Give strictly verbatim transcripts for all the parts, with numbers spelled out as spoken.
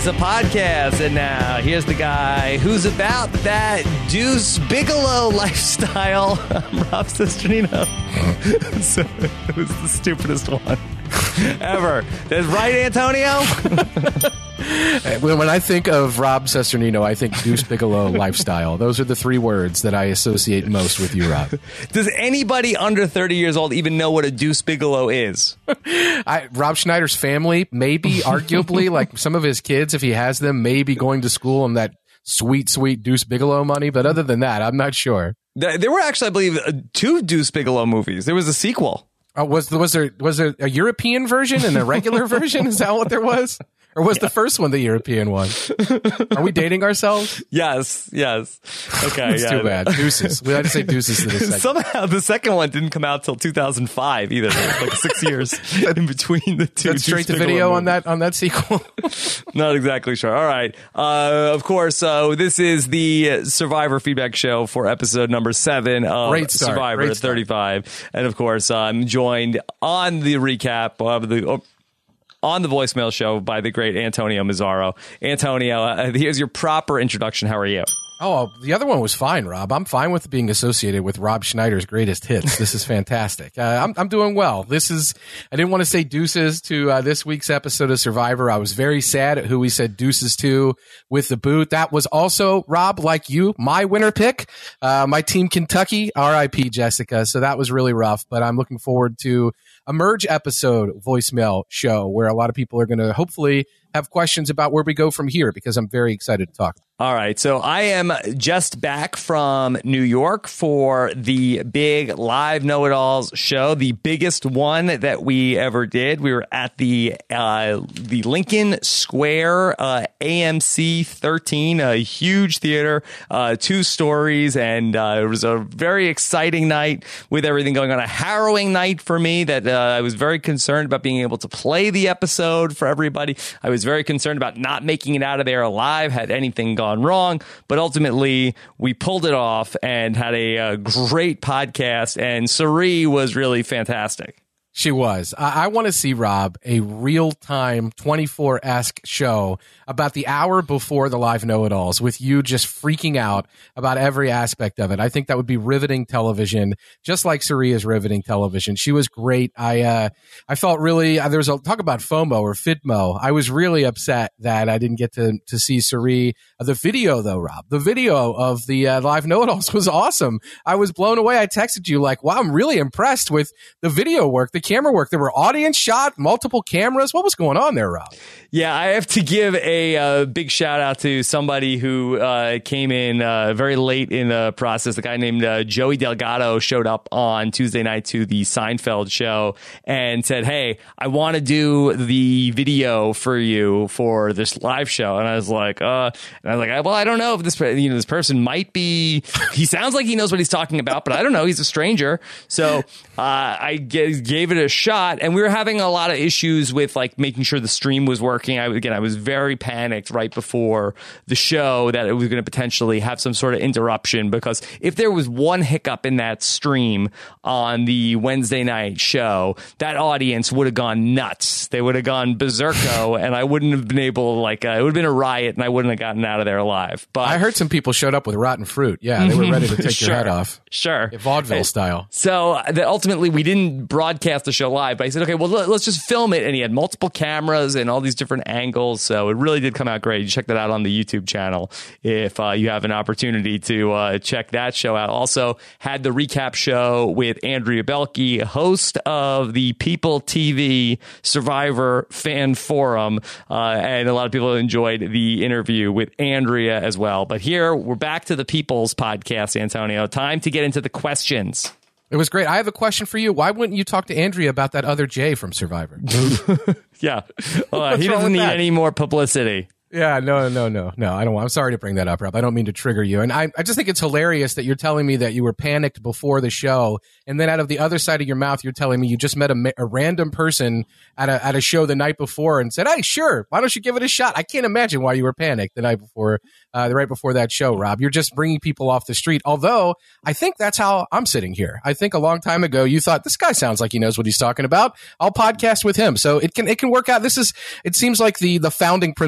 a podcast, and now here's the guy who's about that Deuce Bigalow lifestyle. I'm Rob Cesternino. So, it was the stupidest one ever. That's right, Antonio? When I think of Rob Cesternino, I think Deuce Bigalow lifestyle. Those are the three words that I associate most with you, Rob. Does anybody under thirty years old even know what a Deuce Bigalow is? I, Rob Schneider's family, maybe, arguably, like some of his kids, if he has them, maybe going to school on that sweet, sweet Deuce Bigalow money. But other than that, I'm not sure. There were actually, I believe, two Deuce Bigalow movies. There was a sequel. Oh, was, was there was there a European version and a regular version? Is that what there was? Or was yeah. the first one the European one? Are we dating ourselves? Yes, yes. Okay, That's yeah. too bad. Deuces. We had to say deuces to the second. Somehow the second one didn't come out till two thousand five either. There was like six years in between the two. That's straight to video on that on that sequel. Not exactly sure. All right. Uh, of course, uh, this is the Survivor feedback show for episode number seven of Great start. Survivor Great start. thirty-five. And of course, I'm joined on the recap of the... Oh, on the voicemail show by the great Antonio Mazzaro. Antonio, uh, here's your proper introduction. How are you? Oh, the other one was fine, Rob. I'm fine with being associated with Rob Schneider's greatest hits. This is fantastic. Uh, I'm, I'm doing well. This is, I didn't want to say deuces to uh, this week's episode of Survivor. I was very sad at who we said deuces to with the boot. That was also, Rob, like you, my winner pick. Uh, my team Kentucky, R I P Jessica. So that was really rough, but I'm looking forward to a merge episode voicemail show where a lot of people are going to hopefully have questions about where we go from here, because I'm very excited to talk. All right. So I am just back from New York for the big live Know-It-Alls show, the biggest one that we ever did. We were at the uh, the Lincoln Square uh, A M C thirteen, a huge theater, uh, two stories, and uh, it was a very exciting night with everything going on. A harrowing night for me that uh, I was very concerned about being able to play the episode for everybody. I was very concerned about not making it out of there alive had anything gone wrong, but ultimately we pulled it off and had a, a great podcast, and Sari was really fantastic. She was. I, I want to see, Rob, a real-time twenty-four-esque show about the hour before the live Know-It-Alls with you just freaking out about every aspect of it. I think that would be riveting television, just like Sari is riveting television. She was great. I uh, I felt really, uh, there was a talk about FOMO or FIDMO. I was really upset that I didn't get to, to see Sari. Uh, the video, though, Rob, the video of the uh, live Know-It-Alls was awesome. I was blown away. I texted you like, wow, I'm really impressed with the video work, the camera work. There were audience shot, multiple cameras. What was going on there, Rob? Yeah, I have to give a uh, big shout out to somebody who uh, came in uh, very late in the process. A guy named uh, Joey Delgado showed up on Tuesday night to the Seinfeld show and said, "Hey, I want to do the video for you for this live show." And I was like, "Uh," and I was like, "Well, I don't know if this you know this person might be. He sounds like he knows what he's talking about, but I don't know. He's a stranger." So uh, I g- gave it a shot, and we were having a lot of issues with like making sure the stream was working. I, again, I was very panicked right before the show that it was going to potentially have some sort of interruption, because if there was one hiccup in that stream on the Wednesday night show, that audience would have gone nuts. They would have gone berserko, and I wouldn't have been able, like, uh, it would have been a riot, and I wouldn't have gotten out of there alive. But I heard some people showed up with rotten fruit. Yeah, they were ready to take sure, your head off. Sure. Vaudeville style. So uh, that ultimately we didn't broadcast the show live, but I said, okay, well, let's just film it. And he had multiple cameras and all these different angles. So it really did come out great. You check that out on the YouTube channel if uh, you have an opportunity to uh, check that show out. Also had the recap show with Andrea Belke, host of the People T V Survivor Fan Forum. Uh, and a lot of people enjoyed the interview with Andrea as well. But here we're back to the People's podcast, Antonio. Time to get into the questions. It was great. I have a question for you. Why wouldn't you talk to Andrea about that other Jay from Survivor? Yeah. Uh, he doesn't need that? any more publicity. Yeah, no, no, no, no. I don't want, I'm sorry to bring that up, Rob. I don't mean to trigger you. And I, I just think it's hilarious that you're telling me that you were panicked before the show, and then out of the other side of your mouth, you're telling me you just met a, a random person at a at a show the night before and said, "Hey, sure, why don't you give it a shot?" I can't imagine why you were panicked the night before, uh, the right before that show, Rob. You're just bringing people off the street. Although I think that's how I'm sitting here. I think a long time ago you thought, this guy sounds like he knows what he's talking about. I'll podcast with him. So it can it can work out. This is it seems like the the founding principle of yeah.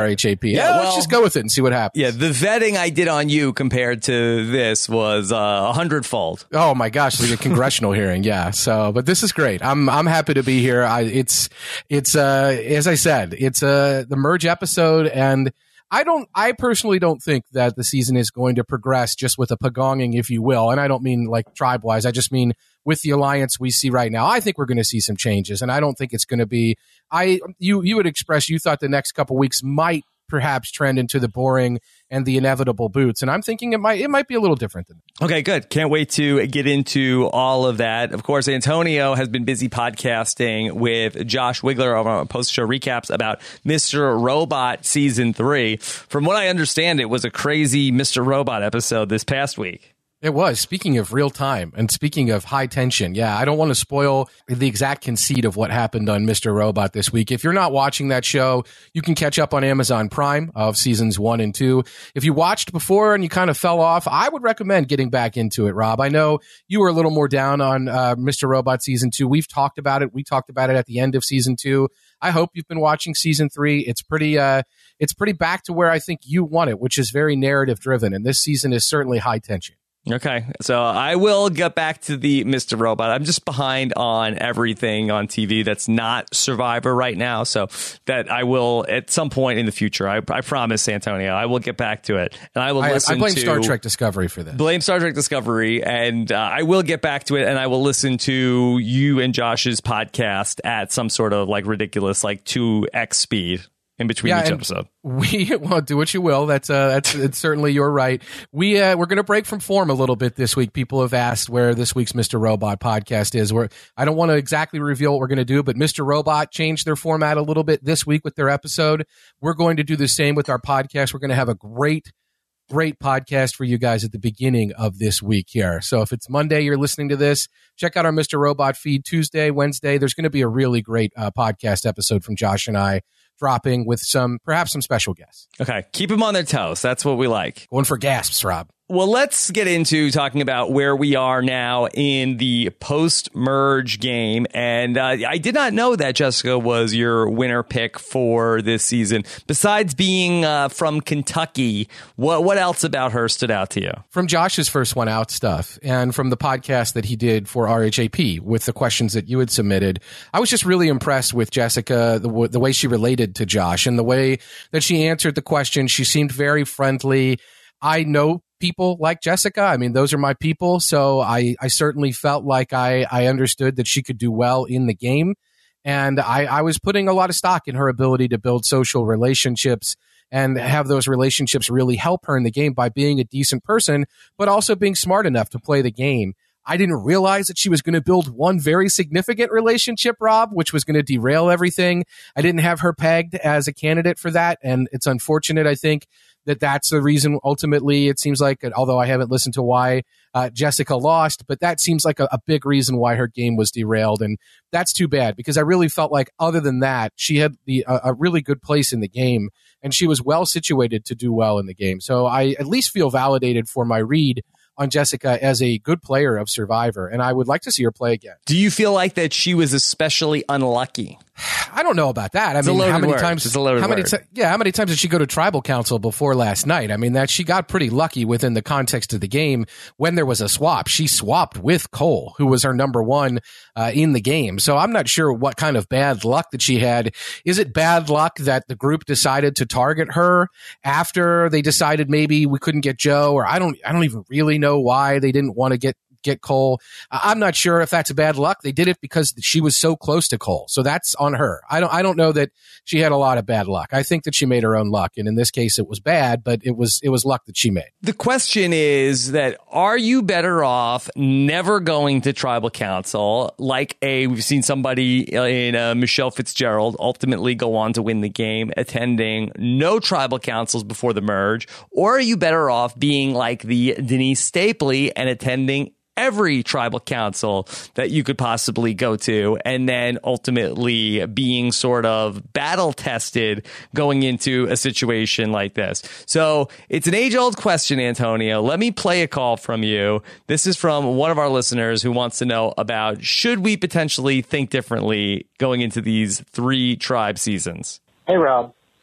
R H A P. Yeah, yeah well, let's just go with it and see what happens. Yeah, the vetting I did on you compared to this was uh, a hundredfold. Oh my gosh, like a congressional hearing. Yeah. So, but this is great. I'm I'm happy to be here. I it's it's uh as I said, it's uh the merge episode, and I don't I personally don't think that the season is going to progress just with a pagonging, if you will. And I don't mean like tribe wise. I just mean with the alliance we see right now. I think we're going to see some changes, and I don't think it's going to be I you you would express you thought the next couple weeks might perhaps trend into the boring and the inevitable boots. And I'm thinking it might it might be a little different than that. Okay, good. Can't wait to get into all of that. Of course, Antonio has been busy podcasting with Josh Wigler over on post-show recaps about Mister Robot Season three. From what I understand, it was a crazy Mister Robot episode this past week. It was. Speaking of real time and speaking of high tension, yeah, I don't want to spoil the exact conceit of what happened on Mister Robot this week. If you're not watching that show, you can catch up on Amazon Prime of seasons one and two. If you watched before and you kind of fell off, I would recommend getting back into it, Rob. I know you were a little more down on uh, Mister Robot season two. We've talked about it. We talked about it at the end of season two. I hope you've been watching season three. It's pretty, uh, it's pretty back to where I think you want it, which is very narrative driven. And this season is certainly high tension. Okay, so I will get back to the Mister Robot. I'm just behind on everything on T V that's not Survivor right now, so that I will at some point in the future. I, I promise, Antonio, I will get back to it, and I will I, listen. I blame to, Star Trek Discovery for this. Blame Star Trek Discovery, and uh, I will get back to it, and I will listen to you and Josh's podcast at some sort of like ridiculous like two x speed. In between yeah, each episode, we well do what you will. That's uh, that's it's certainly you're right. We uh, we're going to break from form a little bit this week. People have asked where this week's Mister Robot podcast is. Where I don't want to exactly reveal what we're going to do, but Mister Robot changed their format a little bit this week with their episode. We're going to do the same with our podcast. We're going to have a great. Great podcast for you guys at the beginning of this week here. So if it's Monday, you're listening to this, check out our Mister Robot feed Tuesday, Wednesday. There's going to be a really great uh, podcast episode from Josh and I dropping with some, perhaps some special guests. Okay. Keep them on their toes. That's what we like. Going for gasps, Rob. Well, let's get into talking about where we are now in the post-merge game. And uh, I did not know that Jessica was your winner pick for this season. Besides being uh, from Kentucky, what what else about her stood out to you? From Josh's first one out stuff and from the podcast that he did for R H A P with the questions that you had submitted, I was just really impressed with Jessica, the, the way she related to Josh and the way that she answered the question. She seemed very friendly. I know people like Jessica. I mean, those are my people. So I, I certainly felt like I, I understood that she could do well in the game. And I, I was putting a lot of stock in her ability to build social relationships and have those relationships really help her in the game by being a decent person, but also being smart enough to play the game. I didn't realize that she was going to build one very significant relationship, Rob, which was going to derail everything. I didn't have her pegged as a candidate for that. And it's unfortunate, I think, that that's the reason ultimately it seems like, although I haven't listened to why uh, Jessica lost, but that seems like a, a big reason why her game was derailed. And that's too bad because I really felt like other than that, she had the, a, a really good place in the game and she was well situated to do well in the game. So I at least feel validated for my read on Jessica as a good player of Survivor, and I would like to see her play again. Do you feel like that she was especially unlucky? I don't know about that. I it's mean, how many word. times? It's a loaded how many? word. T- yeah, how many times did she go to tribal council before last night? I mean, that she got pretty lucky within the context of the game when there was a swap. She swapped with Cole, who was her number one uh, in the game. So I'm not sure what kind of bad luck that she had. Is it bad luck that the group decided to target her after they decided maybe we couldn't get Joe, or I don't, I don't even really know why they didn't want to get. get Cole. I'm not sure if that's a bad luck. They did it because she was so close to Cole. So that's on her. I don't I don't know that she had a lot of bad luck. I think that she made her own luck. And in this case it was bad, but it was it was luck that she made. The question is that are you better off never going to tribal council like a we've seen somebody in uh, Michelle Fitzgerald ultimately go on to win the game, attending no tribal councils before the merge, or are you better off being like the Denise Stapley and attending every tribal council that you could possibly go to, and then ultimately being sort of battle tested going into a situation like this? So it's an age old question, Antonio. Let me play a call from you. This is from one of our listeners who wants to know about should we potentially think differently going into these three tribe seasons? Hey, Rob.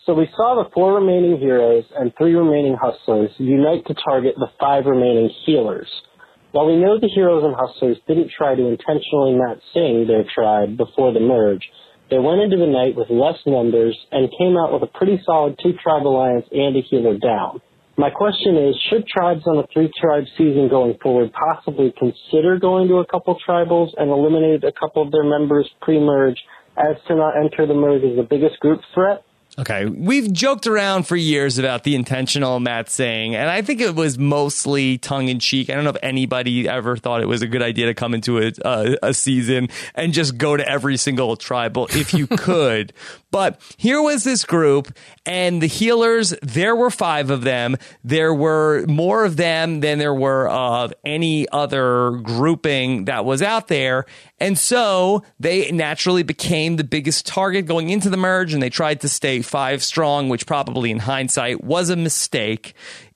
So we saw the four remaining heroes and three remaining hustlers unite to target the five remaining healers. While we know the heroes and hustlers didn't try to intentionally not sing their tribe before the merge, they went into the night with less numbers and came out with a pretty solid two-tribe alliance and a healer down. My question is, should tribes on a three-tribe season going forward possibly consider going to a couple tribals and eliminate a couple of their members pre-merge as to not enter the merge as the biggest group threat? Okay, we've joked around for years about the intentional Matt Singh, and I think it was mostly tongue-in-cheek. I don't know if anybody ever thought it was a good idea to come into a, a, a season and just go to every single tribal if you could. But here was this group, and the healers, there were five of them. There were more of them than there were of any other grouping that was out there. And so they naturally became the biggest target going into the merge, and they tried to stay five strong, which probably in hindsight was a mistake.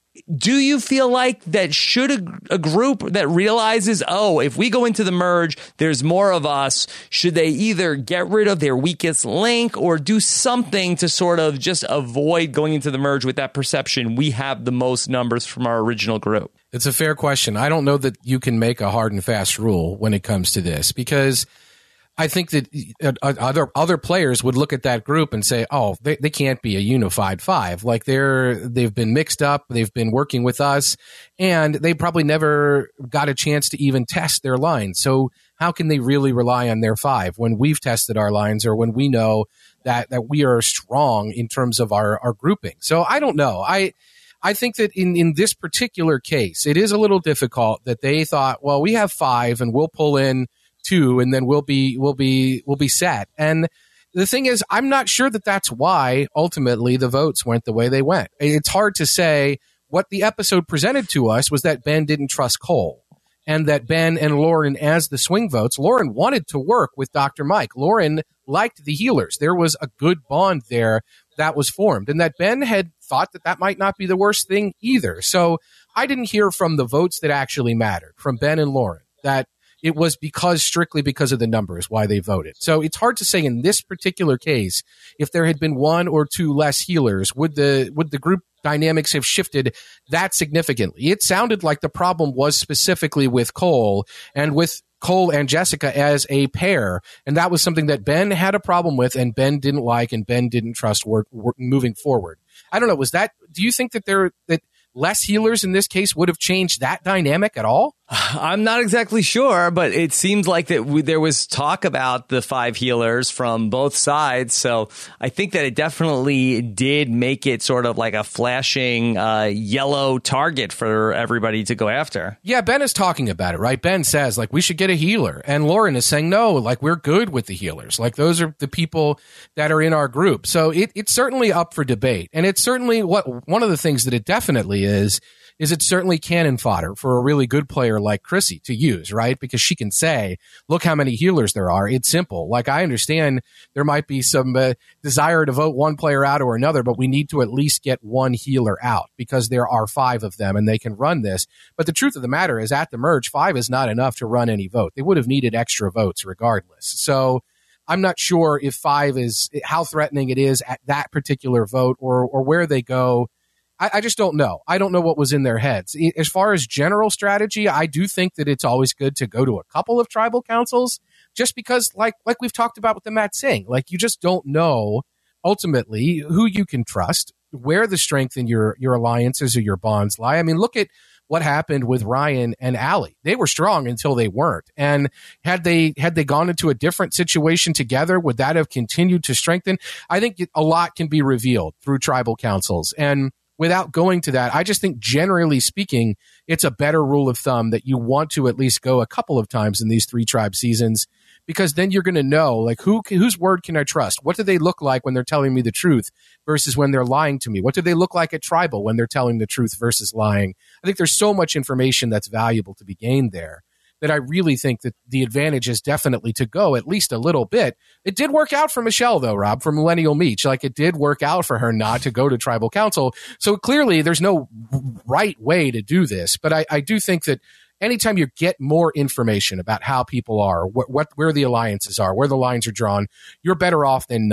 Do you feel like that should a, a group that realizes, oh, if we go into the merge, there's more of us, should they either get rid of their weakest link or do something to sort of just avoid going into the merge with that perception we have the most numbers from our original group? It's a fair question. I don't know that you can make a hard and fast rule when it comes to this, because I think that other other players would look at that group and say, "Oh, they, they can't be a unified five. Like they're they've been mixed up. They've been working with us, and they probably never got a chance to even test their lines. So how can they really rely on their five when we've tested our lines, or when we know that that we are strong in terms of our our grouping?" So I don't know. I. I think that in, in this particular case, it is a little difficult that they thought, well, we have five and we'll pull in two and then we'll be, we'll be, we'll be set. And the thing is, I'm not sure that that's why ultimately the votes went the way they went. It's hard to say. What the episode presented to us was that Ben didn't trust Cole, and that Ben and Lauren, as the swing votes, Lauren wanted to work with Doctor Mike. Lauren liked the healers. There was a good bond there that was formed, and that Ben had thought that that might not be the worst thing either. So I didn't hear from the votes that actually mattered, from Ben and Lauren, that it was because strictly because of the numbers why they voted. So it's hard to say in this particular case, if there had been one or two less healers, would the would the group dynamics have shifted that significantly? It sounded like the problem was specifically with Cole and with Cole and Jessica as a pair, and that was something that Ben had a problem with, and Ben didn't like, and Ben didn't trust work, work moving forward. I don't know. Was that? Do you think that there that less healers in this case would have changed that dynamic at all? I'm not exactly sure, but it seemed like that we, there was talk about the five healers from both sides. So I think that it definitely did make it sort of like a flashing uh, yellow target for everybody to go after. Yeah, Ben is talking about it, right? Ben says, like, we should get a healer. And Lauren is saying, no, like, we're good with the healers. Like, those are the people that are in our group. So it, it's certainly up for debate. And it's certainly what one of the things that it definitely is, is it's certainly cannon fodder for a really good player like Chrissy to use, right? Because she can say, look how many healers there are. It's simple. Like, I understand there might be some uh, desire to vote one player out or another, but we need to at least get one healer out because there are five of them and they can run this. But the truth of the matter is, at the merge, five is not enough to run any vote. They would have needed extra votes regardless. So I'm not sure if five is how threatening it is at that particular vote, or or where they go. I, I just don't know. I don't know what was in their heads. As far as general strategy, I do think that it's always good to go to a couple of tribal councils, just because, like like we've talked about with the Matt Singh, like, you just don't know ultimately who you can trust, where the strength in your your alliances or your bonds lie. I mean, look at what happened with Ryan and Allie. They were strong until they weren't. And had they had they gone into a different situation together, would that have continued to strengthen? I think a lot can be revealed through tribal councils. And without going to that, I just think generally speaking, it's a better rule of thumb that you want to at least go a couple of times in these three tribe seasons, because then you're going to know, like, who whose word can I trust? What do they look like when they're telling me the truth versus when they're lying to me? What do they look like at tribal when they're telling the truth versus lying? I think there's so much information that's valuable to be gained there that I really think that the advantage is definitely to go at least a little bit. It did work out for Michelle, though, Rob, from Millennial Meech. Like, it did work out for her not to go to tribal council. So clearly there's no right way to do this. But I, I do think that anytime you get more information about how people are, what, what where the alliances are, where the lines are drawn, you're better off than not having.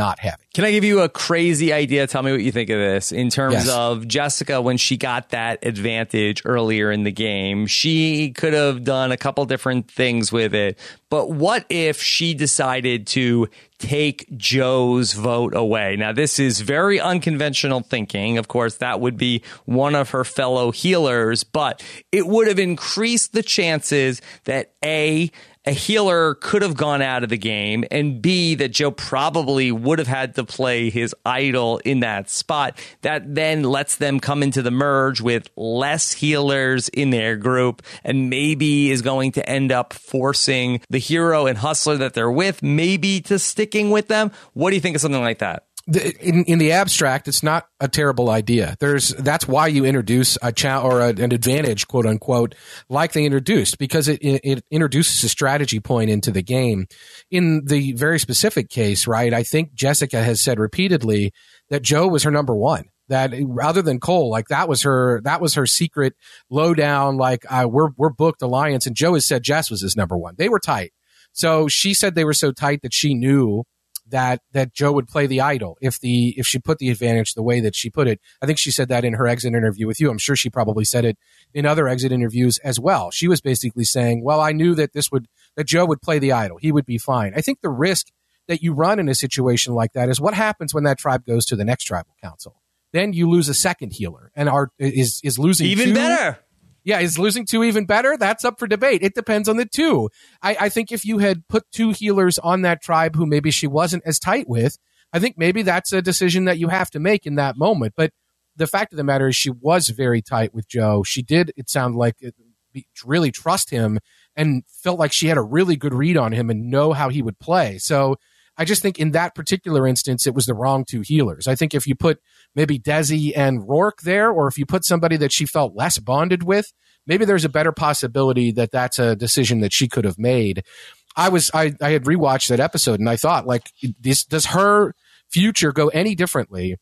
Can I give you a crazy idea? Tell me what you think of this. In terms Yes. of Jessica, when she got that advantage earlier in the game, she could have done a couple different things with it. But what if she decided to take Joe's vote away? Now, this is very unconventional thinking. Of course, that would be one of her fellow healers, but it would have increased the chances that A, a healer could have gone out of the game, and B, that Joe probably would have had to play his idol in that spot. That then lets them come into the merge with less healers in their group, and maybe is going to end up forcing the hero and hustler that they're with maybe to sticking with them. What do you think of something like that? The, in, in the abstract, it's not a terrible idea. There's that's why you introduce a cha- or a, an advantage, quote unquote, like they introduced, because it, it, it introduces a strategy point into the game. In the very specific case, right, I think Jessica has said repeatedly that Joe was her number one. That rather than Cole, like that was her that was her secret lowdown, like uh, we're we're booked alliance. And Joe has said Jess was his number one. They were tight. So she said they were so tight that she knew that that Joe would play the idol if the if she put the advantage the way that she put it. I think she said that in her exit interview with you. I'm sure she probably said it in other exit interviews as well. She was basically saying, well, I knew that this would that Joe would play the idol. He would be fine. I think the risk that you run in a situation like that is what happens when that tribe goes to the next tribal council. Then you lose a second healer and are is is losing Even two, better. Yeah, is losing two even better? That's up for debate. It depends on the two. I, I think if you had put two healers on that tribe who maybe she wasn't as tight with, I think maybe that's a decision that you have to make in that moment. But the fact of the matter is she was very tight with Joe. She did, it sounded like, it, really trust him and felt like she had a really good read on him and know how he would play. So I just think in that particular instance, it was the wrong two healers. I think if you put maybe Desi and Rourke there, or if you put somebody that she felt less bonded with, maybe there's a better possibility that that's a decision that she could have made. I was I, I had rewatched that episode and I thought, like, this, does her future go any differently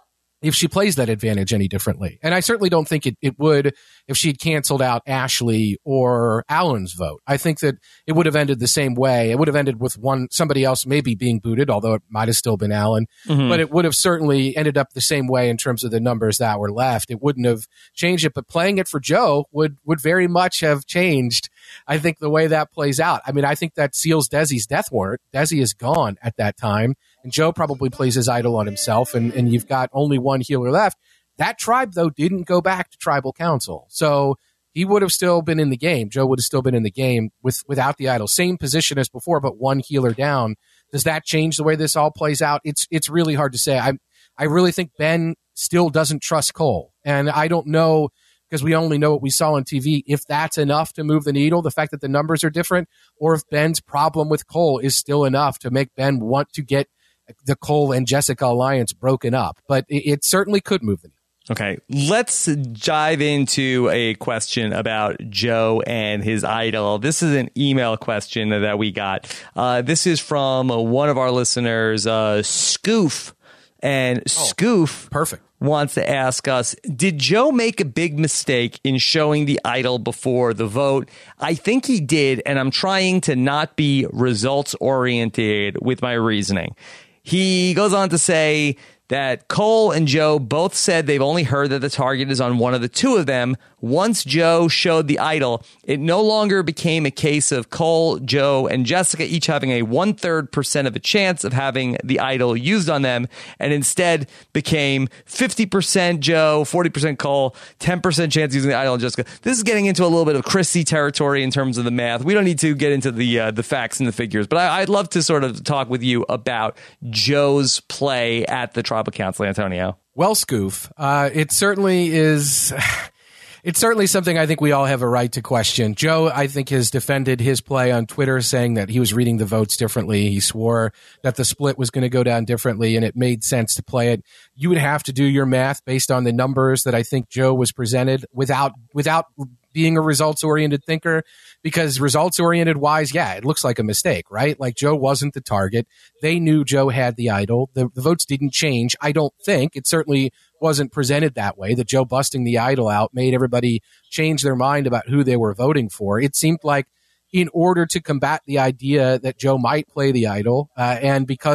if she plays that advantage any differently? And I certainly don't think it, it would if she'd canceled out Ashley or Alan's vote. I think that it would have ended the same way. It would have ended with one somebody else maybe being booted, although it might have still been Alan. Mm-hmm. But it would have certainly ended up the same way in terms of the numbers that were left. It wouldn't have changed it. But playing it for Joe would would very much have changed, I think, the way that plays out. I mean, I think that seals Desi's death warrant. Desi is gone at that time. And Joe probably plays his idol on himself, and, and you've got only one healer left. That tribe, though, didn't go back to tribal council. So he would have still been in the game. Joe would have still been in the game with without the idol. Same position as before, but one healer down. Does that change the way this all plays out? It's it's really hard to say. I I really think Ben still doesn't trust Cole. And I don't know, because we only know what we saw on T V, if that's enough to move the needle, the fact that the numbers are different, or if Ben's problem with Cole is still enough to make Ben want to get the Cole and Jessica alliance broken up. But it, it certainly could move the needle. Okay, let's dive into a question about Joe and his idol. This is an email question that we got. Uh, this is from one of our listeners, uh, Scoof. And oh, Scoof perfect. wants to ask us, did Joe make a big mistake in showing the idol before the vote? I think he did, and I'm trying to not be results-oriented with my reasoning. He goes on to say that Cole and Joe both said they've only heard that the target is on one of the two of them. Once Joe showed the idol, it no longer became a case of Cole, Joe, and Jessica each having a one-third percent of a chance of having the idol used on them, and instead became fifty percent Joe, forty percent Cole, ten percent chance using the idol on Jessica. This is getting into a little bit of Christie territory in terms of the math. We don't need to get into the uh, the facts and the figures, but I, I'd love to sort of talk with you about Joe's play at the Tribal Council, Antonio. Well, Scoof, uh, it certainly is... It's certainly something I think we all have a right to question. Joe, I think, has defended his play on Twitter, saying that he was reading the votes differently. He swore that the split was going to go down differently, and it made sense to play it. You would have to do your math based on the numbers that I think Joe was presented without without being a results-oriented thinker, because results-oriented wise, yeah, it looks like a mistake, right? Like Joe wasn't the target. They knew Joe had the idol. The, the votes didn't change, I don't think. It certainly wasn't presented that way. That Joe busting the idol out made everybody change their mind about who they were voting for. It seemed like in order to combat the idea that Joe might play the idol, uh, and because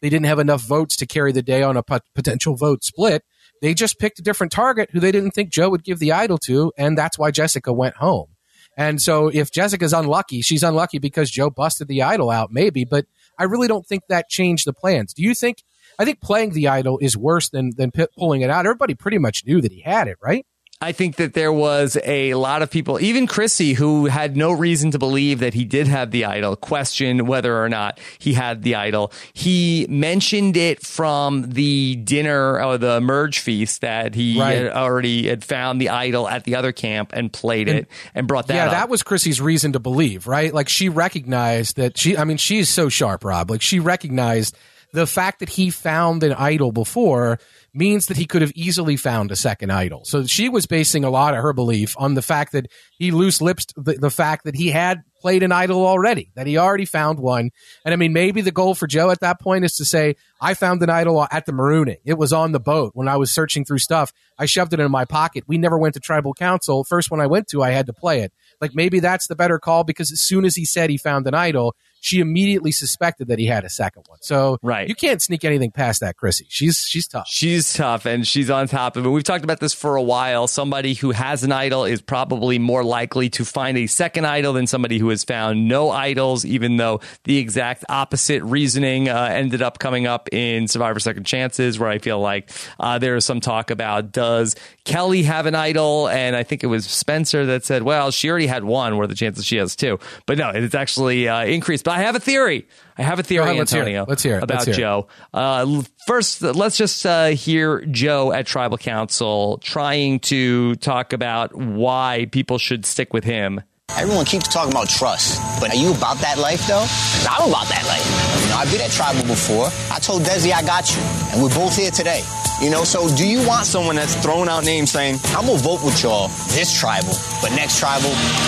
they didn't have enough votes to carry the day on a pot- potential vote split. They just picked a different target who they didn't think Joe would give the idol to, and that's why Jessica went home. And so if Jessica's unlucky, she's unlucky because Joe busted the idol out, maybe, but I really don't think that changed the plans. Do you think, I think playing the idol is worse than, than p- pulling it out. Everybody pretty much knew that he had it, right? I think that there was a lot of people, even Chrissy, who had no reason to believe that he did have the idol, questioned whether or not he had the idol. He mentioned it from the dinner or the merge feast that he right. had already had found the idol at the other camp and played and, it and brought that yeah, up. Yeah, that was Chrissy's reason to believe, right? Like she recognized that she, I mean, she's so sharp, Rob. Like she recognized the fact that he found an idol before means that he could have easily found a second idol. So she was basing a lot of her belief on the fact that he loose lips the, the fact that he had played an idol already, that he already found one. And I mean, maybe the goal for Joe at that point is to say, I found an idol at the marooning. It was on the boat when I was searching through stuff. I shoved it in my pocket. We never went to tribal council. First one I went to, I had to play it. Like maybe that's the better call because as soon as he said he found an idol, she immediately suspected that he had a second one. So right. you can't sneak anything past that, Chrissy. She's she's tough. She's tough, and she's on top of it. We've talked about this for a while. Somebody who has an idol is probably more likely to find a second idol than somebody who has found no idols, even though the exact opposite reasoning uh, ended up coming up in Survivor Second Chances, where I feel like uh, there is some talk about, does Kelly have an idol? And I think it was Spencer that said, well, she already had one, where the chances she has two. But no, it's actually uh, increased. But I have a theory. I have a theory, ahead, let's Antonio, hear let's hear it. about let's hear Joe. Uh, first, let's just uh, hear Joe at Tribal Council trying to talk about why people should stick with him. Everyone keeps talking about trust, but are you about that life, though? I'm about that life. You know, I've been at Tribal before. I told Desi I got you, and we're both here today. You know, so do you want someone that's throwing out names saying, I'm going to vote with y'all this Tribal, but next Tribal,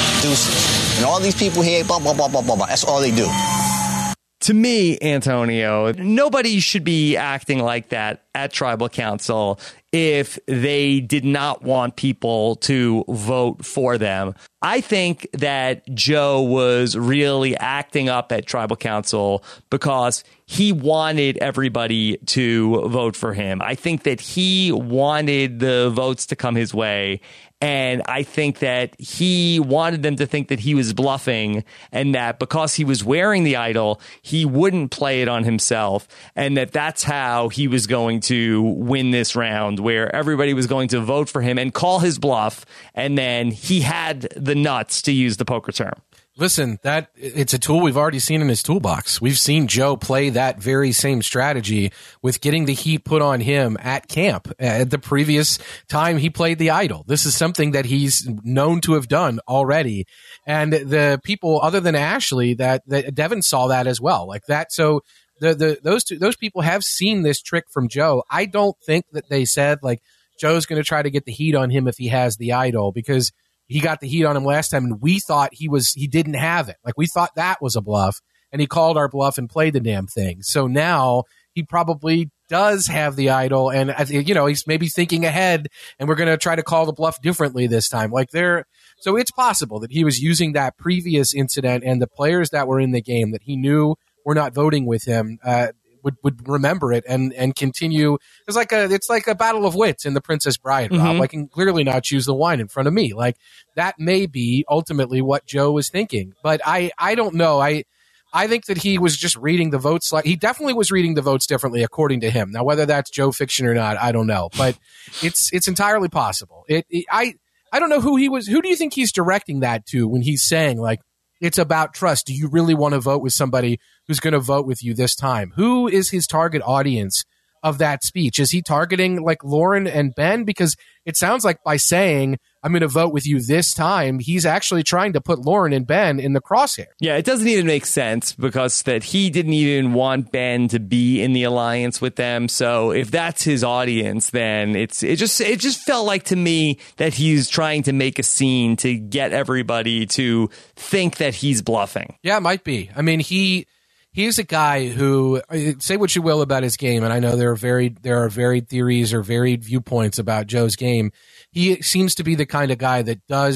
deuces. And all these people here, blah, blah, blah, blah, blah, blah. That's all they do. To me, Antonio, nobody should be acting like that at Tribal Council if they did not want people to vote for them. I think that Joe was really acting up at Tribal Council because he wanted everybody to vote for him. I think that he wanted the votes to come his way. And I think that he wanted them to think that he was bluffing and that because he was wearing the idol, he wouldn't play it on himself. And that that's how he was going to win this round, where everybody was going to vote for him and call his bluff. And then he had the nuts, to use the poker term. Listen, that it's a tool we've already seen in his toolbox. We've seen Joe play that very same strategy with getting the heat put on him at camp at the previous time he played the idol. This is something that he's known to have done already. And the people other than Ashley, that, that Devin saw that as well, like that. So the, the, those two, those people have seen this trick from Joe. I don't think that they said like Joe's going to try to get the heat on him if he has the idol, because he got the heat on him last time, and we thought he was he didn't have it. Like we thought that was a bluff, and he called our bluff and played the damn thing. So now he probably does have the idol, and you know he's maybe thinking ahead, and we're going to try to call the bluff differently this time. Like there, so it's possible that he was using that previous incident and the players that were in the game that he knew were not voting with him. Uh, Would, would remember it and, and continue. It's like a it's like a battle of wits in The Princess Bride, Rob. Mm-hmm. I can clearly not choose the wine in front of me. Like that may be ultimately what Joe was thinking, but I, I don't know. I I think that he was just reading the votes like he definitely was reading the votes differently according to him. Now whether that's Joe fiction or not, I don't know, but it's it's entirely possible. It, it I I don't know who he was. Who do you think he's directing that to when he's saying like, it's about trust? Do you really want to vote with somebody who's going to vote with you this time? Who is his target audience of that speech? Is he targeting like Lauren and Ben? Because it sounds like by saying, I'm going to vote with you this time, he's actually trying to put Lauren and Ben in the crosshair. Yeah, it doesn't even make sense because that he didn't even want Ben to be in the alliance with them. So if that's his audience, then it's it just it just felt like to me that he's trying to make a scene to get everybody to think that he's bluffing. Yeah, it might be. I mean, he he's a guy who, say what you will about his game, and I know there are varied there are varied theories or varied viewpoints about Joe's game. He seems to be the kind of guy that does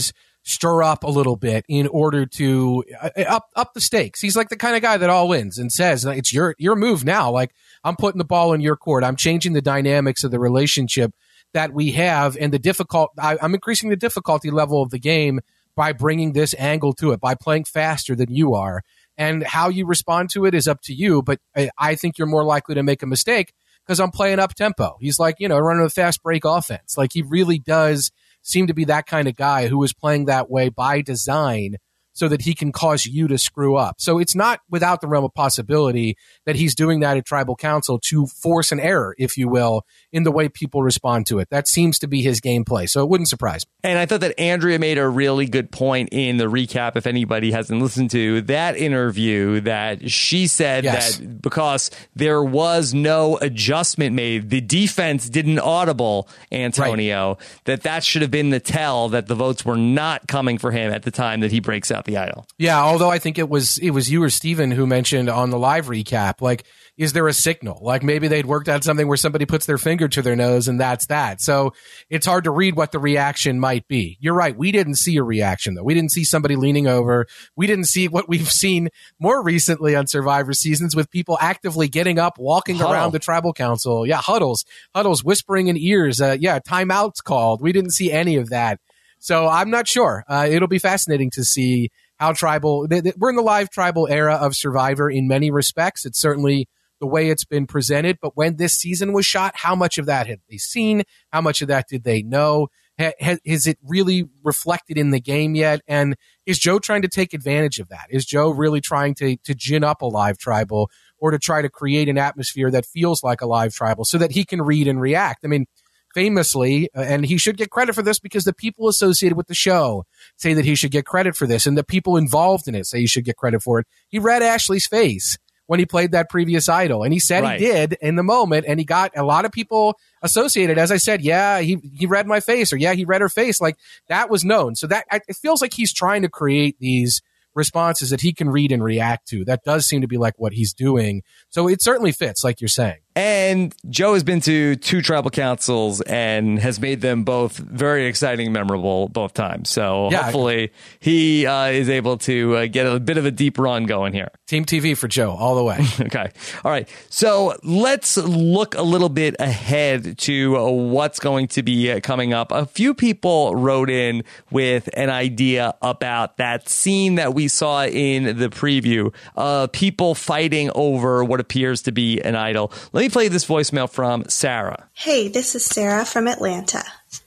stir up a little bit in order to uh, up up the stakes. He's like the kind of guy that all wins and says, it's your your move now. Like, I'm putting the ball in your court. I'm changing the dynamics of the relationship that we have, and the difficult. I, I'm increasing the difficulty level of the game by bringing this angle to it, by playing faster than you are. And how you respond to it is up to you, but I, I think you're more likely to make a mistake because I'm playing up tempo. He's like, you know, running a fast break offense. Like, he really does seem to be that kind of guy who is playing that way by design so that he can cause you to screw up. So it's not without the realm of possibility that he's doing that at Tribal Council to force an error, if you will, in the way people respond to it. That seems to be his gameplay, so it wouldn't surprise me. And I thought that Andrea made a really good point in the recap, if anybody hasn't listened to that interview, that she said yes. that because there was no adjustment made, the defense didn't audible Antonio, right. that that should have been the tell that the votes were not coming for him at the time that he breaks out the idol. Yeah, although I think it was it was you or Steven who mentioned on the live recap, like, is there a signal? Like, maybe they'd worked out something where somebody puts their finger to their nose and that's that. So it's hard to read what the reaction might be. You're right. We didn't see a reaction, though. We didn't see somebody leaning over. We didn't see what we've seen more recently on Survivor seasons with people actively getting up, walking Huddle. around the Tribal Council. Yeah, huddles, huddles, whispering in ears. Uh, yeah, timeouts called. We didn't see any of that. So I'm not sure. Uh, it'll be fascinating to see how Tribal, th- th- we're in the live Tribal era of Survivor in many respects. It's certainly the way it's been presented. But when this season was shot, how much of that had they seen? How much of that did they know? Ha- ha- is it really reflected in the game yet? And is Joe trying to take advantage of that? Is Joe really trying to, to gin up a live Tribal or to try to create an atmosphere that feels like a live Tribal so that he can read and react? I mean, famously, uh, and he should get credit for this because the people associated with the show say that he should get credit for this, and the people involved in it say he should get credit for it. He read Ashley's face when he played that previous idol, and he said right. he did in the moment, and he got a lot of people associated. As I said, yeah, he he read my face, or yeah, he read her face. Like, that was known. So that it feels like he's trying to create these responses that he can read and react to. That does seem to be like what he's doing. So it certainly fits, like you're saying. And Joe has been to two Tribal Councils and has made them both very exciting and memorable both times. So yeah, hopefully he uh, is able to uh, get a bit of a deep run going here. Team T V for Joe all the way. Okay. All right. So let's look a little bit ahead to uh, what's going to be uh, coming up. A few people wrote in with an idea about that scene that we saw in the preview. Uh, people fighting over what appears to be an idol. Let me play this voicemail from Sarah. Hey, this is Sarah from Atlanta.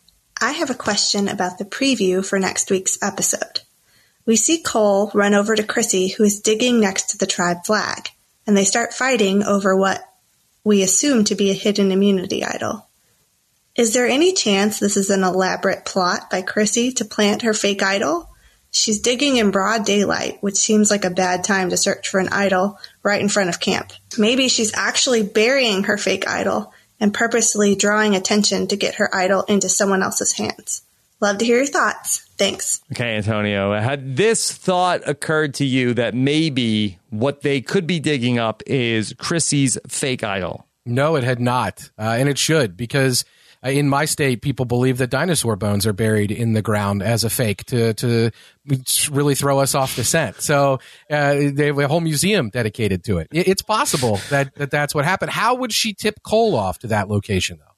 I have a question about the preview for next week's episode. We see Cole run over to Chrissy, who is digging next to the tribe flag, and they start fighting over what we assume to be a hidden immunity idol. Is there any chance this is an elaborate plot by Chrissy to plant her fake idol? She's digging in broad daylight, which seems like a bad time to search for an idol right in front of camp. Maybe she's actually burying her fake idol and purposely drawing attention to get her idol into someone else's hands. Love to hear your thoughts. Thanks. Okay, Antonio, had this thought occurred to you that maybe what they could be digging up is Chrissy's fake idol? No, it had not. Uh, and it should, because in my state, people believe that dinosaur bones are buried in the ground as a fake to to really throw us off the scent. So uh, they have a whole museum dedicated to it. It's possible that, that that's what happened. How would she tip Cole off to that location, though?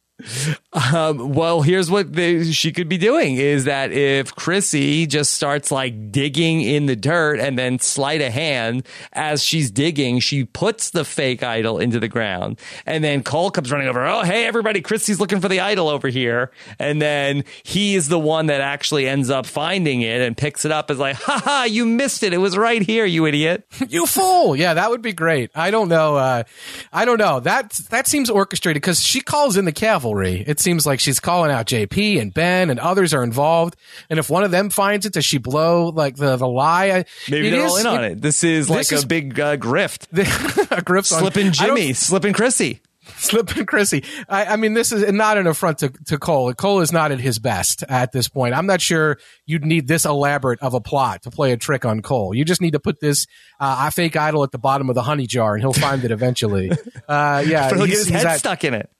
Um, well, here's what they, she could be doing is that if Chrissy just starts like digging in the dirt and then sleight of hand as she's digging, she puts the fake idol into the ground, and then Cole comes running over. Oh, hey, everybody, Chrissy's looking for the idol over here. And then he is the one that actually ends up finding it and picks it up as like, ha ha, you missed it. It was right here, you idiot. You fool. Yeah, that would be great. I don't know. Uh, I don't know. That, that seems orchestrated because she calls in the cavalry. It seems like she's calling out J P and Ben and others are involved. And if one of them finds it, does she blow like the, the lie? Maybe it they're is, all in on it. it. This is this like is, a big uh, grift. The, a grift slipping Jimmy, slipping Chrissy. Slipping Chrissy. I, I mean, this is not an affront to, to Cole. Cole is not at his best at this point. I'm not sure you'd need this elaborate of a plot to play a trick on Cole. You just need to put this uh, fake idol at the bottom of the honey jar, and he'll find it eventually. Uh, yeah, he'll get his head at, stuck in it.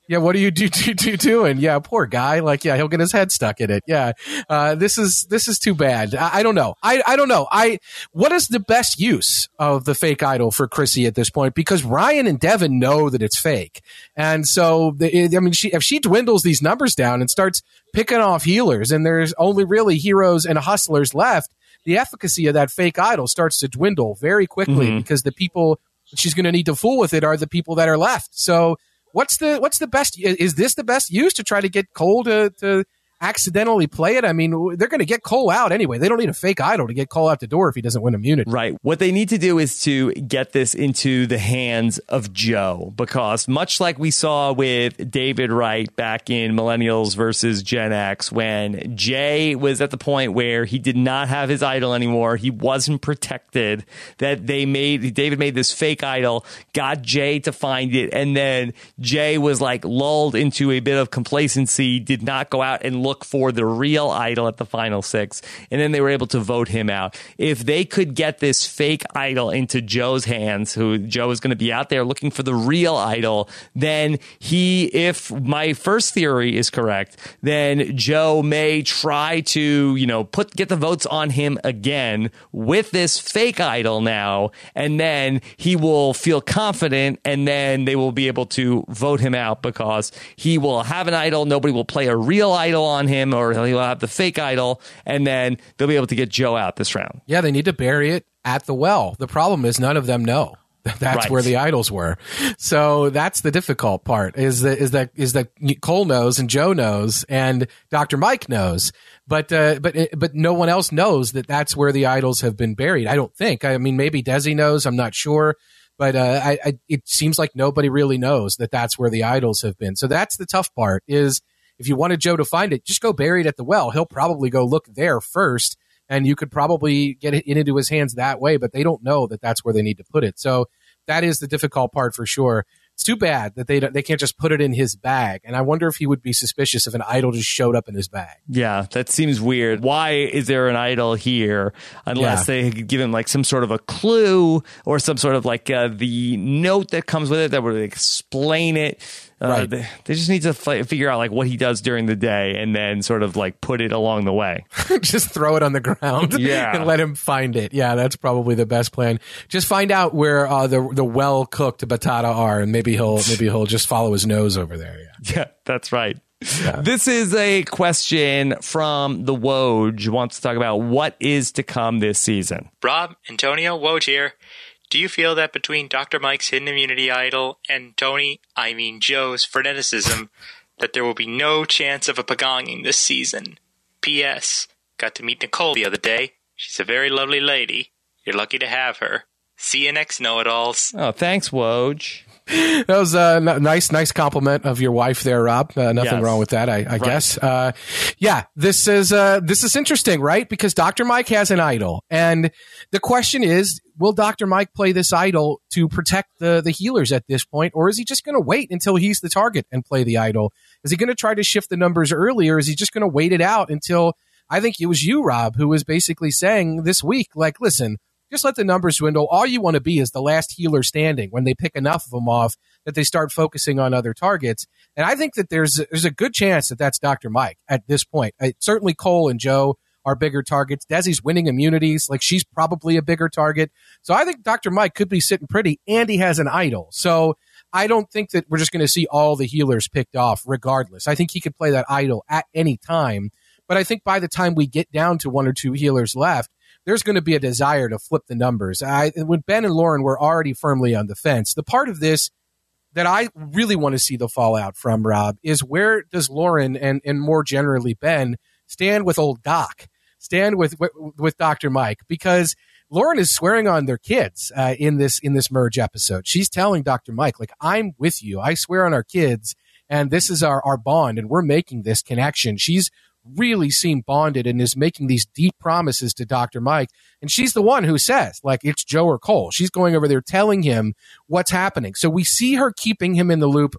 Yeah, what are you do, do, do doing? Yeah, poor guy. Like, yeah, he'll get his head stuck in it. Yeah, uh, this is this is too bad. I, I don't know. I, I don't know. I what is the best use of the fake idol for Chrissy at this point? Because Ryan and Devin know that it's fake, and so the, I mean, she if she dwindles these numbers down and starts picking off healers, and there's only really heroes and hustlers left, the efficacy of that fake idol starts to dwindle very quickly mm-hmm. because the people she's going to need to fool with it are the people that are left. So. What's the what's the best? Is this the best use to try to get Cole to, to accidentally play it? I mean, they're going to get Cole out anyway. They don't need a fake idol to get Cole out the door if he doesn't win immunity. Right. What they need to do is to get this into the hands of Joe, because much like we saw with David Wright back in Millennials versus Gen X, when Jay was at the point where he did not have his idol anymore, he wasn't protected, that they made, David made this fake idol, got Jay to find it, and then Jay was like lulled into a bit of complacency, did not go out and look for the real idol at the final six, and then they were able to vote him out. If they could get this fake idol into Joe's hands, who Joe is going to be out there looking for the real idol, then he, if my first theory is correct, then Joe may try to, you know, put get the votes on him again with this fake idol now, and then he will feel confident, and then they will be able to vote him out because he will have an idol, nobody will play a real idol on him, or he'll have the fake idol, and then they'll be able to get Joe out this round. Yeah, they need to bury it at the well. The problem is none of them know that's right. where the idols were. So that's the difficult part, is that is that is that Cole knows and Joe knows and Doctor Mike knows, but uh, but but no one else knows that that's where the idols have been buried. I don't think. I mean, maybe Desi knows. I'm not sure. But uh, I, I, it seems like nobody really knows that that's where the idols have been. So that's the tough part, is if you wanted Joe to find it, just go bury it at the well. He'll probably go look there first, and you could probably get it into his hands that way, but they don't know that that's where they need to put it. So that is the difficult part for sure. It's too bad that they they can't just put it in his bag. And I wonder if he would be suspicious if an idol just showed up in his bag. Yeah, that seems weird. Why is there an idol here? Unless yeah. they could give him like some sort of a clue or some sort of like uh, the note that comes with it that would explain it. Uh, right. they, they just need to f- figure out like what he does during the day and then sort of like put it along the way. Just throw it on the ground yeah. and let him find it. Yeah, that's probably the best plan. Just find out where uh, the the well cooked batata are, and maybe he'll maybe he'll just follow his nose over there. Yeah, yeah, that's right. Yeah. This is a question from the Woj. Wants to talk about what is to come this season. Rob, Antonio, Woj here. Do you feel that between Doctor Mike's hidden immunity idol and Tony, I mean Joe's freneticism, that there will be no chance of a pagonging this season? P S. Got to meet Nicole the other day. She's a very lovely lady. You're lucky to have her. See you next know-it-alls. Oh, thanks, Woj. That was a n- nice, nice compliment of your wife there, Rob. Uh, nothing yes. wrong with that, I, I right. guess. Uh, yeah, this is uh, this is interesting, right? Because Doctor Mike has an idol, and the question is, will Doctor Mike play this idol to protect the the healers at this point, or is he just going to wait until he's the target and play the idol? Is he going to try to shift the numbers early, or is he just going to wait it out until? I think it was you, Rob, who was basically saying this week, like, listen. Just let the numbers dwindle. All you want to be is the last healer standing when they pick enough of them off that they start focusing on other targets. And I think that there's there's a good chance that that's Doctor Mike at this point. I, certainly Cole and Joe are bigger targets. Desi's winning immunities. Like, she's probably a bigger target. So I think Doctor Mike could be sitting pretty, and he has an idol. So I don't think that we're just going to see all the healers picked off regardless. I think he could play that idol at any time. But I think by the time we get down to one or two healers left, there's going to be a desire to flip the numbers. I, when Ben and Lauren were already firmly on the fence, the part of this that I really want to see the fallout from, Rob, is where does Lauren and, and more generally Ben stand with old Doc, stand with with Doctor Mike? Because Lauren is swearing on their kids uh, in this in this merge episode. She's telling Doctor Mike, like, I'm with you. I swear on our kids, and this is our, our bond, and we're making this connection. She's really seem bonded and is making these deep promises to Doctor Mike. And she's the one who says, like, it's Joe or Cole. She's going over there telling him what's happening. So we see her keeping him in the loop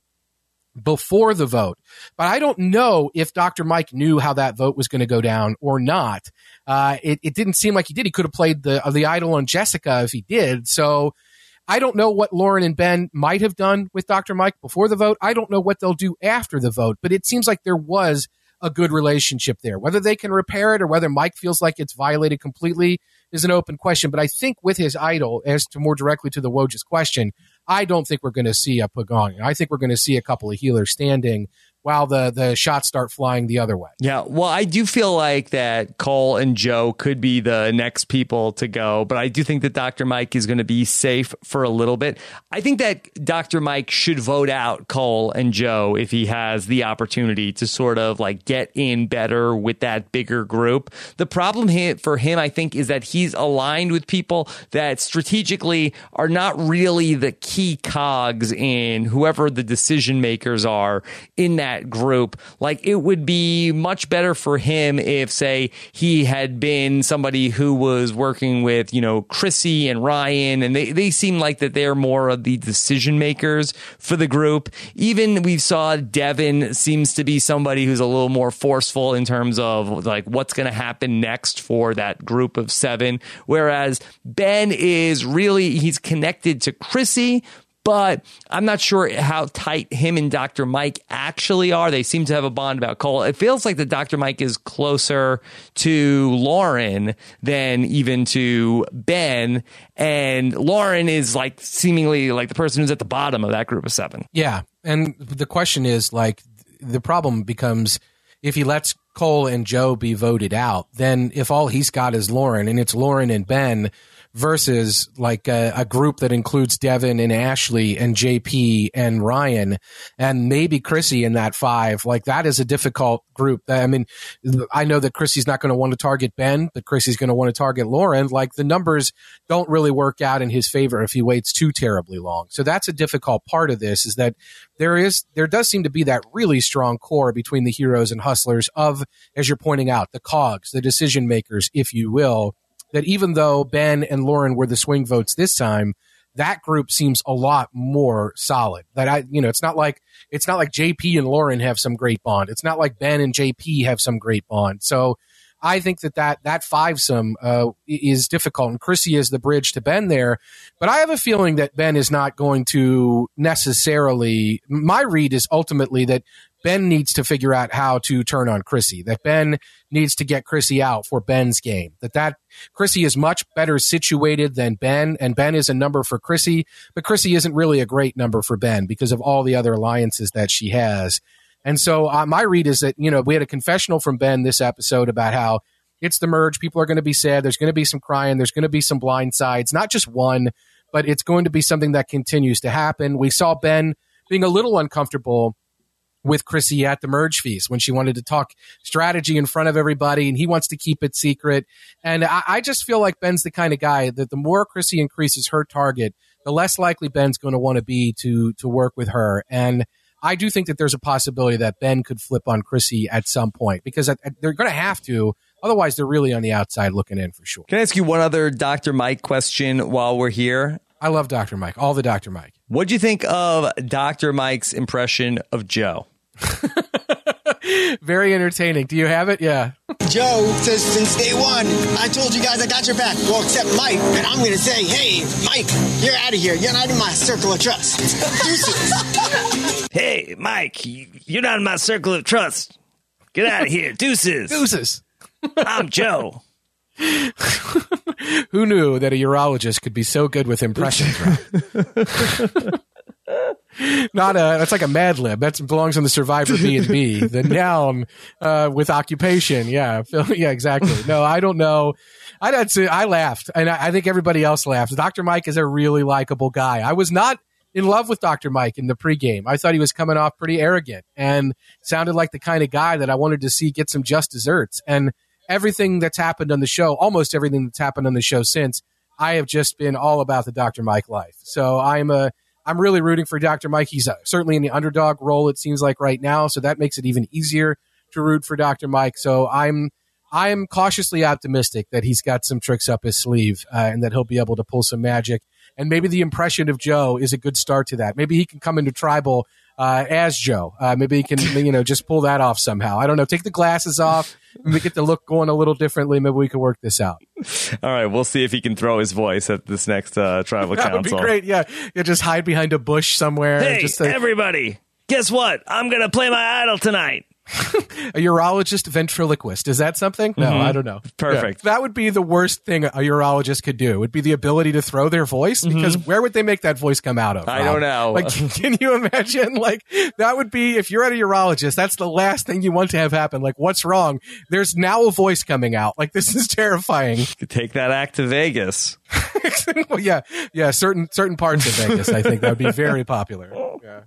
before the vote. But I don't know if Doctor Mike knew how that vote was going to go down or not. Uh, it, it didn't seem like he did. He could have played the, uh, the idol on Jessica if he did. So I don't know what Lauren and Ben might have done with Doctor Mike before the vote. I don't know what they'll do after the vote, but it seems like there was a good relationship there. Whether they can repair it or whether Mike feels like it's violated completely is an open question. But I think with his idol, as to more directly to the Woj's question, I don't think we're going to see a Pagani. I think we're going to see a couple of healers standing while the, the shots start flying the other way. Yeah, well, I do feel like that Cole and Joe could be the next people to go, but I do think that Doctor Mike is going to be safe for a little bit. I think that Doctor Mike should vote out Cole and Joe if he has the opportunity to sort of like get in better with that bigger group. The problem for him, I think, is that he's aligned with people that strategically are not really the key cogs in whoever the decision makers are in that group. Like, it would be much better for him if, say, he had been somebody who was working with, you know, Chrissy and Ryan, and they, they seem like that they're more of the decision makers for the group. Even we saw Devin seems to be somebody who's a little more forceful in terms of like what's going to happen next for that group of seven. Whereas Ben is really, he's connected to Chrissy, but I'm not sure how tight him and Doctor Mike actually are. They seem to have a bond about Cole. It feels like that Doctor Mike is closer to Lauren than even to Ben. And Lauren is like seemingly like the person who's at the bottom of that group of seven. Yeah. And the question is, like, the problem becomes if he lets Cole and Joe be voted out, then if all he's got is Lauren and it's Lauren and Ben versus like a, a group that includes Devin and Ashley and J P and Ryan and maybe Chrissy in that five, like that is a difficult group. I mean, I know that Chrissy's not going to want to target Ben, but Chrissy's going to want to target Lauren. Like, the numbers don't really work out in his favor if he waits too terribly long. So that's a difficult part of this, is that there is, there does seem to be that really strong core between the heroes and hustlers of, as you're pointing out, the cogs, the decision makers, if you will, that even though Ben and Lauren were the swing votes this time, that group seems a lot more solid. That I, you know, it's not like it's not like J P and Lauren have some great bond. It's not like Ben and J P have some great bond. So I think that that, that fivesome uh, is difficult, and Chrissy is the bridge to Ben there. But I have a feeling that Ben is not going to necessarily. My read is ultimately that Ben needs to figure out how to turn on Chrissy, that Ben needs to get Chrissy out for Ben's game, that that Chrissy is much better situated than Ben, and Ben is a number for Chrissy, but Chrissy isn't really a great number for Ben because of all the other alliances that she has. And so uh, my read is that, you know, we had a confessional from Ben this episode about how it's the merge. People are going to be sad. There's going to be some crying. There's going to be some blind sides, not just one, but it's going to be something that continues to happen. We saw Ben being a little uncomfortable with Chrissy at the merge feast when she wanted to talk strategy in front of everybody, and he wants to keep it secret. And I, I just feel like Ben's the kind of guy that the more Chrissy increases her target, the less likely Ben's going to want to be to to work with her. And I do think that there's a possibility that Ben could flip on Chrissy at some point, because they're going to have to. Otherwise, they're really on the outside looking in for sure. Can I ask you one other Doctor Mike question while we're here? I love Doctor Mike, all the Doctor Mike. What'd you think of Doctor Mike's impression of Joe? Very entertaining. Do you have it? Yeah. Joe says since day one, I told you guys I got your back. Well, except Mike. And I'm going to say, hey, Mike, you're out of here. You're not in my circle of trust. Deuces. Hey, Mike, you're not in my circle of trust. Get out of here. Deuces. Deuces. I'm Joe. Who knew that a urologist could be so good with impressions? Not a, that's like a Mad Lib. That belongs on the Survivor B and B. The noun uh, with occupation. Yeah, yeah, exactly. No, I don't know. I that's I laughed, and I, I think everybody else laughed. Doctor Mike is a really likable guy. I was not in love with Doctor Mike in the pregame. I thought he was coming off pretty arrogant and sounded like the kind of guy that I wanted to see get some just desserts. And everything that's happened on the show, almost everything that's happened on the show since, I have just been all about the Doctor Mike life. So I'm a I'm really rooting for Doctor Mike. He's uh, certainly in the underdog role, it seems like right now, so that makes it even easier to root for Doctor Mike. So I'm I'm cautiously optimistic that he's got some tricks up his sleeve uh, and that he'll be able to pull some magic. And maybe the impression of Joe is a good start to that. Maybe he can come into Tribal uh, as Joe. Uh, maybe he can, you know, just pull that off somehow. I don't know. Take the glasses off. We get the look going a little differently. Maybe we can work this out. All right, we'll see if he can throw his voice at this next uh, tribal that council. That would be great. Yeah, you just hide behind a bush somewhere. Hey, just say, everybody! Guess what? I'm gonna play my idol tonight. A urologist ventriloquist. Is that something? No, mm-hmm. I don't know. Perfect. Yeah, that would be the worst thing a urologist could do. Would be the ability to throw their voice, because mm-hmm. where would they make that voice come out of? I Rob? don't know. Like, can you imagine? Like, that would be, if you're at a urologist, that's the last thing you want to have happen. Like, what's wrong? There's now a voice coming out. Like, this is terrifying. You could take that act to Vegas. Well, yeah, yeah. Certain certain parts of Vegas, I think that would be very popular. Yeah.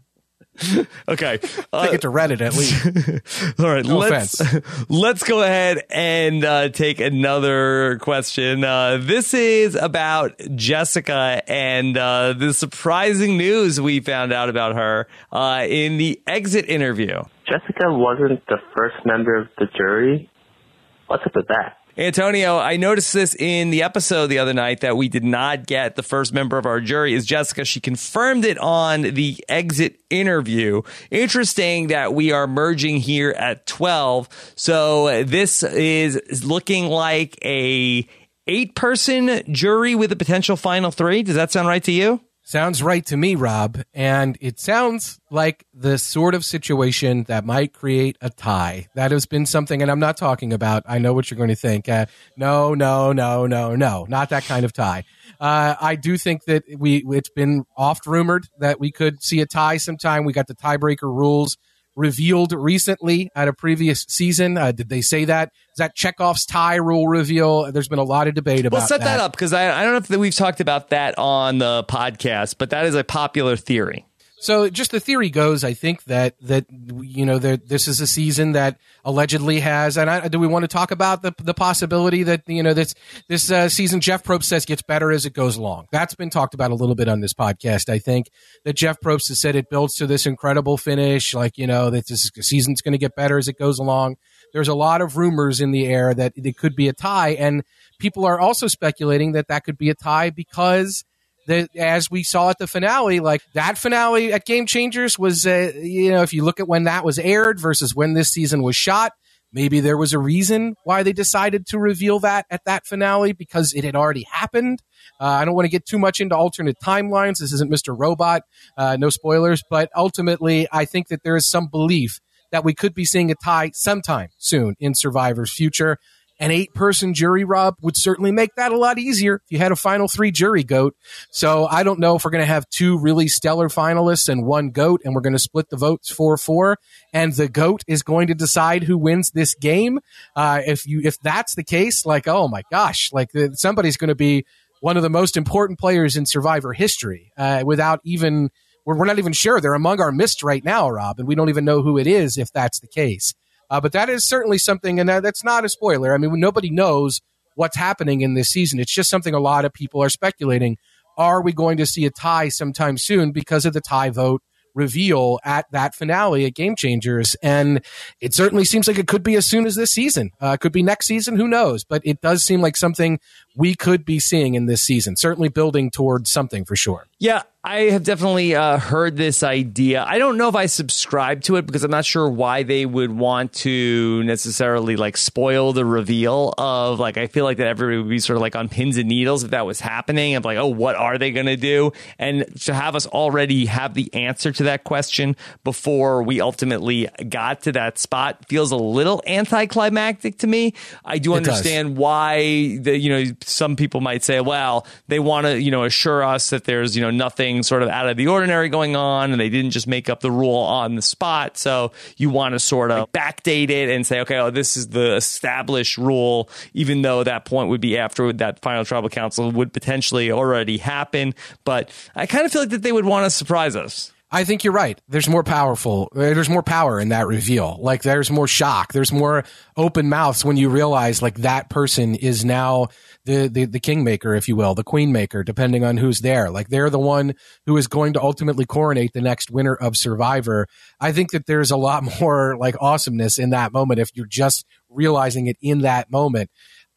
Okay. Uh, Take it to Reddit at least. All right. No let's, offense. Let's go ahead and uh, take another question. Uh, this is about Jessica and uh, the surprising news we found out about her uh, in the exit interview. Jessica wasn't the first member of the jury. What's up with that? Antonio, I noticed this in the episode the other night that we did not get the first member of our jury is Jessica. She confirmed it on the exit interview. Interesting that we are merging here at twelve. So this is looking like a eight-person jury with a potential final three. Does that sound right to you? Sounds right to me, Rob. And it sounds like the sort of situation that might create a tie. That has been something, and I'm not talking about, I know what you're going to think. Uh, no, no, no, no, no, not that kind of tie. Uh, I do think that we it's been oft rumored that we could see a tie sometime. We got the tiebreaker rules revealed recently at a previous season. Uh, did they say that? Is that Chekhov's tie rule reveal? There's been a lot of debate about that. Well, set that, that up, because I, I don't know if we've talked about that on the podcast, but that is a popular theory. So just the theory goes, I think that, that you know, there, this is a season that allegedly has, and I, do we want to talk about the the possibility that, you know, this this uh, season, Jeff Probst says, gets better as it goes along. That's been talked about a little bit on this podcast. I think that Jeff Probst has said it builds to this incredible finish, like, you know, that this season's going to get better as it goes along. There's a lot of rumors in the air that it could be a tie, and people are also speculating that that could be a tie because that, as we saw at the finale, like that finale at Game Changers was, uh, you know, if you look at when that was aired versus when this season was shot, maybe there was a reason why they decided to reveal that at that finale, because it had already happened. Uh, I don't want to get too much into alternate timelines. This isn't Mister Robot, uh, no spoilers, but ultimately I think that there is some belief that we could be seeing a tie sometime soon in Survivor's future. An eight-person jury, Rob, would certainly make that a lot easier if you had a final three jury GOAT. So I don't know if we're going to have two really stellar finalists and one GOAT, and we're going to split the votes four four, and the GOAT is going to decide who wins this game. Uh, if you if that's the case, like, oh my gosh, like the, somebody's going to be one of the most important players in Survivor history uh, without even we're, we're not even sure. They're among our midst right now, Rob, and we don't even know who it is if that's the case. Uh, but that is certainly something, and that, that's not a spoiler. I mean, nobody knows what's happening in this season. It's just something a lot of people are speculating. Are we going to see a tie sometime soon because of the tie vote reveal at that finale at Game Changers? And it certainly seems like it could be as soon as this season. Uh, it could be next season, who knows? But it does seem like something we could be seeing in this season, certainly building towards something for sure. Yeah, I have definitely uh, heard this idea. I don't know if I subscribe to it because I'm not sure why they would want to necessarily like spoil the reveal of, like, I feel like that everybody would be sort of like on pins and needles if that was happening. I'm like, oh, what are they going to do? And to have us already have the answer to that question before we ultimately got to that spot feels a little anticlimactic to me. I do It understand does. why the, you know, some people might say, well, they want to, you know, assure us that there's, you know, nothing sort of out of the ordinary going on, and they didn't just make up the rule on the spot. So you want to sort of backdate it and say, okay, oh, this is the established rule, even though that point would be after that final tribal council would potentially already happen. But I kind of feel like that they would want to surprise us. I think you're right. There's more powerful. There's more power in that reveal. Like, there's more shock. There's more open mouths when you realize, like, that person is now the, the, the kingmaker, if you will, the queenmaker, depending on who's there. Like, they're the one who is going to ultimately coronate the next winner of Survivor. I think that there's a lot more, like, awesomeness in that moment if you're just realizing it in that moment.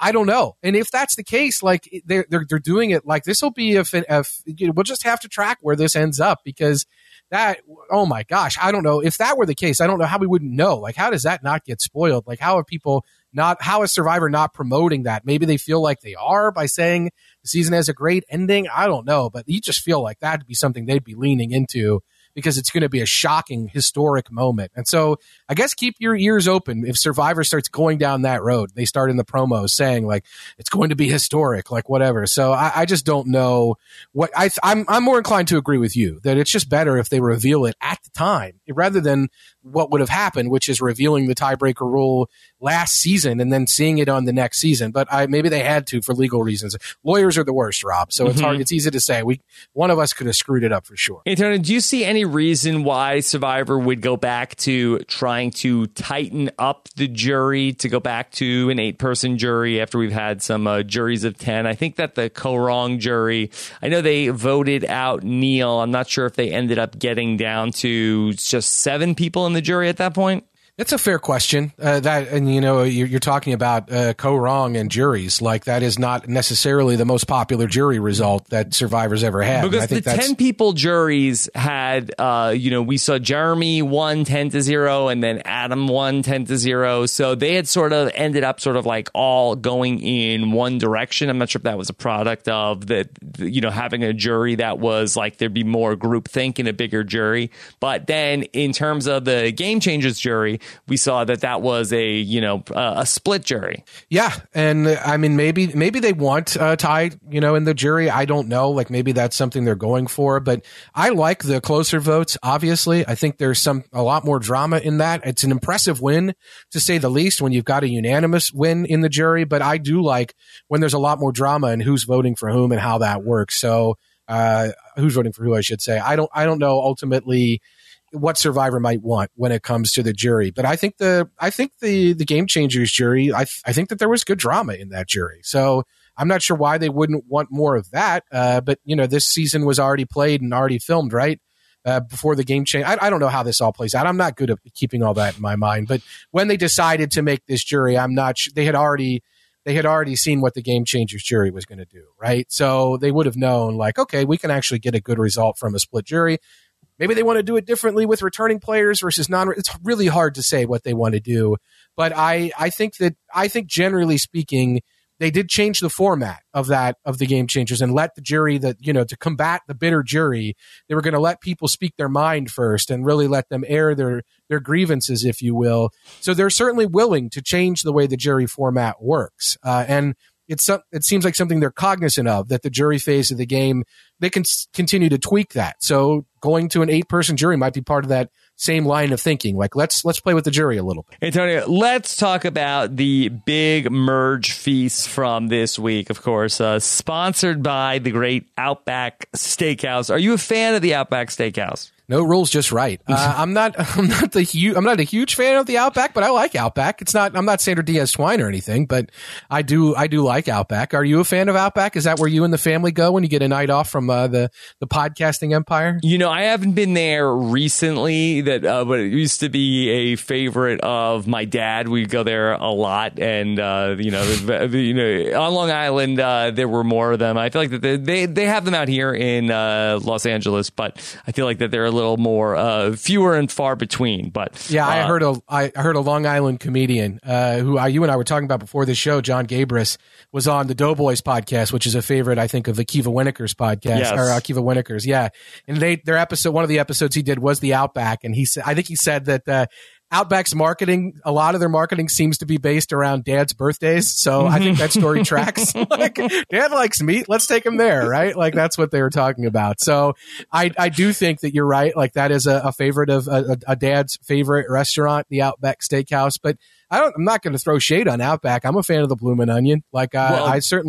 I don't know. And if that's the case, like they're they're, they're doing it like this will be if, if you know, we'll just have to track where this ends up, because that, oh my gosh, I don't know if that were the case. I don't know how we wouldn't know. Like, how does that not get spoiled? Like, how are people not, how is Survivor not promoting that? Maybe they feel like they are by saying the season has a great ending. I don't know, but you just feel like that'd be something they'd be leaning into, because it's going to be a shocking, historic moment. And so I guess keep your ears open. If Survivor starts going down that road, they start in the promos saying like, it's going to be historic, like whatever. So I, I just don't know what I, I'm, I'm more inclined to agree with you that it's just better if they reveal it at the time rather than what would have happened, which is revealing the tiebreaker rule last season and then seeing it on the next season. But I, maybe they had to for legal reasons. Lawyers are the worst, Rob. So mm-hmm. it's hard. It's easy to say. We, one of us could have screwed it up for sure. Hey, Tony, do you see any reason why Survivor would go back to trying to tighten up the jury, to go back to an eight-person jury after we've had some uh, juries of ten? I think that the Kaurong jury, I know they voted out Neil. I'm not sure if they ended up getting down to just seven people in the jury at that point. That's a fair question. Uh, that, and you know, you're, you're talking about uh, Kaurong and juries. Like, that is not necessarily the most popular jury result that Survivor's ever had. Because I think the that's, ten people juries had, uh, you know, we saw Jeremy won ten to zero, and then Adam won ten to zero. So they had sort of ended up sort of like all going in one direction. I'm not sure if that was a product of that, you know, having a jury that was like there'd be more groupthink in a bigger jury. But then in terms of the Game Changers jury, we saw that that was a, you know, uh, a split jury. Yeah. And uh, I mean, maybe, maybe they want uh, Ty, you know, in the jury. I don't know. Like, maybe that's something they're going for, but I like the closer votes. Obviously, I think there's some, a lot more drama in that. It's an impressive win, to say the least, when you've got a unanimous win in the jury. But I do like when there's a lot more drama in who's voting for whom and how that works. So uh, who's voting for who, I should say. I don't, I don't know ultimately what Survivor might want when it comes to the jury. But I think the I think the the Game Changers jury, I th- I think that there was good drama in that jury. So I'm not sure why they wouldn't want more of that. Uh, but, you know, this season was already played and already filmed, right? Uh, before the game change. I, I don't know how this all plays out. I'm not good at keeping all that in my mind. But when they decided to make this jury, I'm not sh- they had already they had already seen what the Game Changers jury was going to do, right? So they would have known, like, okay, we can actually get a good result from a split jury. Maybe they want to do it differently with returning players versus non. It's really hard to say what they want to do, but I, I think that I think generally speaking, they did change the format of that of the Game Changers and let the jury, that, you know, to combat the bitter jury, they were going to let people speak their mind first and really let them air their their grievances, if you will. So they're certainly willing to change the way the jury format works, uh, and it's it seems like something they're cognizant of, that the jury phase of the game, they can s- continue to tweak that. So going to an eight-person jury might be part of that same line of thinking. Like, let's let's play with the jury a little bit. Antonio, let's talk about the big merge feast from this week, of course, uh, sponsored by the great Outback Steakhouse. Are you a fan of the Outback Steakhouse? No rules, just right. Uh, I'm not. I'm not the huge. I'm not a huge fan of the Outback, but I like Outback. It's not. I'm not Sandra Diaz Twine or anything, but I do. I do like Outback. Are you a fan of Outback? Is that where you and the family go when you get a night off from uh, the the podcasting empire? You know, I haven't been there recently. That, uh, but it used to be a favorite of my dad. We'd go there a lot, and uh, you know, the, the, you know, on Long Island, uh, there were more of them. I feel like that they they, they have them out here in uh, Los Angeles, but I feel like that they're a little more uh, fewer and far between. But yeah, I uh, heard a I heard a Long Island comedian uh, who I, you and I were talking about before the show. John Gabris was on the Doughboys podcast, which is a favorite, I think, of Akiva Winokur's podcast, yes. or Akiva Winokur's. Yeah, and they their episode, one of the episodes he did was the Outback, and he said, I think he said that. Uh, Outback's marketing, a lot of their marketing seems to be based around Dad's birthdays. So I think that story tracks. Like, Dad likes meat. Let's take him there, right? Like, that's what they were talking about. So I, I do think that you're right. Like, that is a, a favorite of a, a dad's favorite restaurant, the Outback Steakhouse. But I don't, I'm not going to throw shade on Outback. I'm a fan of the Bloomin' Onion. Like, I, well, I certainly,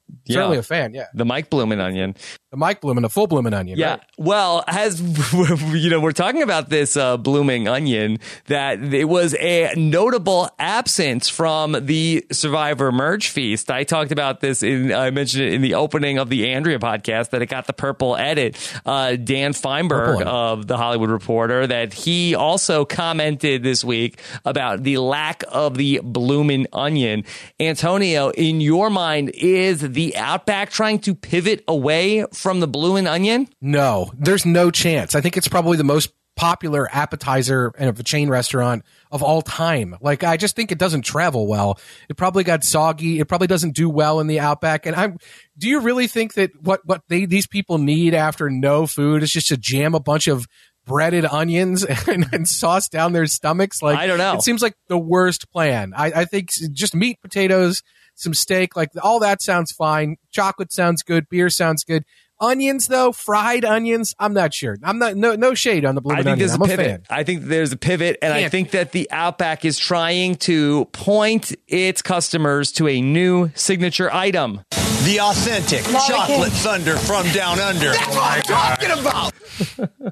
Yeah. Certainly a fan, yeah. The Mike Bloomin' onion. The Mike Bloomin', the full Bloomin' onion. Yeah. Right? Well, as you know, we're talking about this uh, blooming onion, that it was a notable absence from the Survivor merge feast. I talked about this in, I mentioned it in the opening of the Andrea podcast, that it got the purple edit. Uh, Dan Feinberg of The Hollywood Reporter, that he also commented this week about the lack of the bloomin' onion. Antonio, in your mind, is the Outback trying to pivot away from the bloomin' onion? No, there's no chance. I think it's probably the most popular appetizer of a chain restaurant of all time. Like, I just think it doesn't travel well. It probably got soggy. It probably doesn't do well in the Outback. And I'm, do you really think that what, what they, these people need after no food is just to jam a bunch of breaded onions and, and sauce down their stomachs? Like, I don't know. It seems like the worst plan. I, I think just meat, potatoes, some steak, like all that sounds fine. Chocolate sounds good. Beer sounds good. Onions, though, fried onions, I'm not sure. I'm not no no shade on the bloomin' I think onion. there's I'm a a pivot. fan. I think there's a pivot, and Can't. I think that the Outback is trying to point its customers to a new signature item. The authentic chocolate thunder from down under. That's what I'm talking about.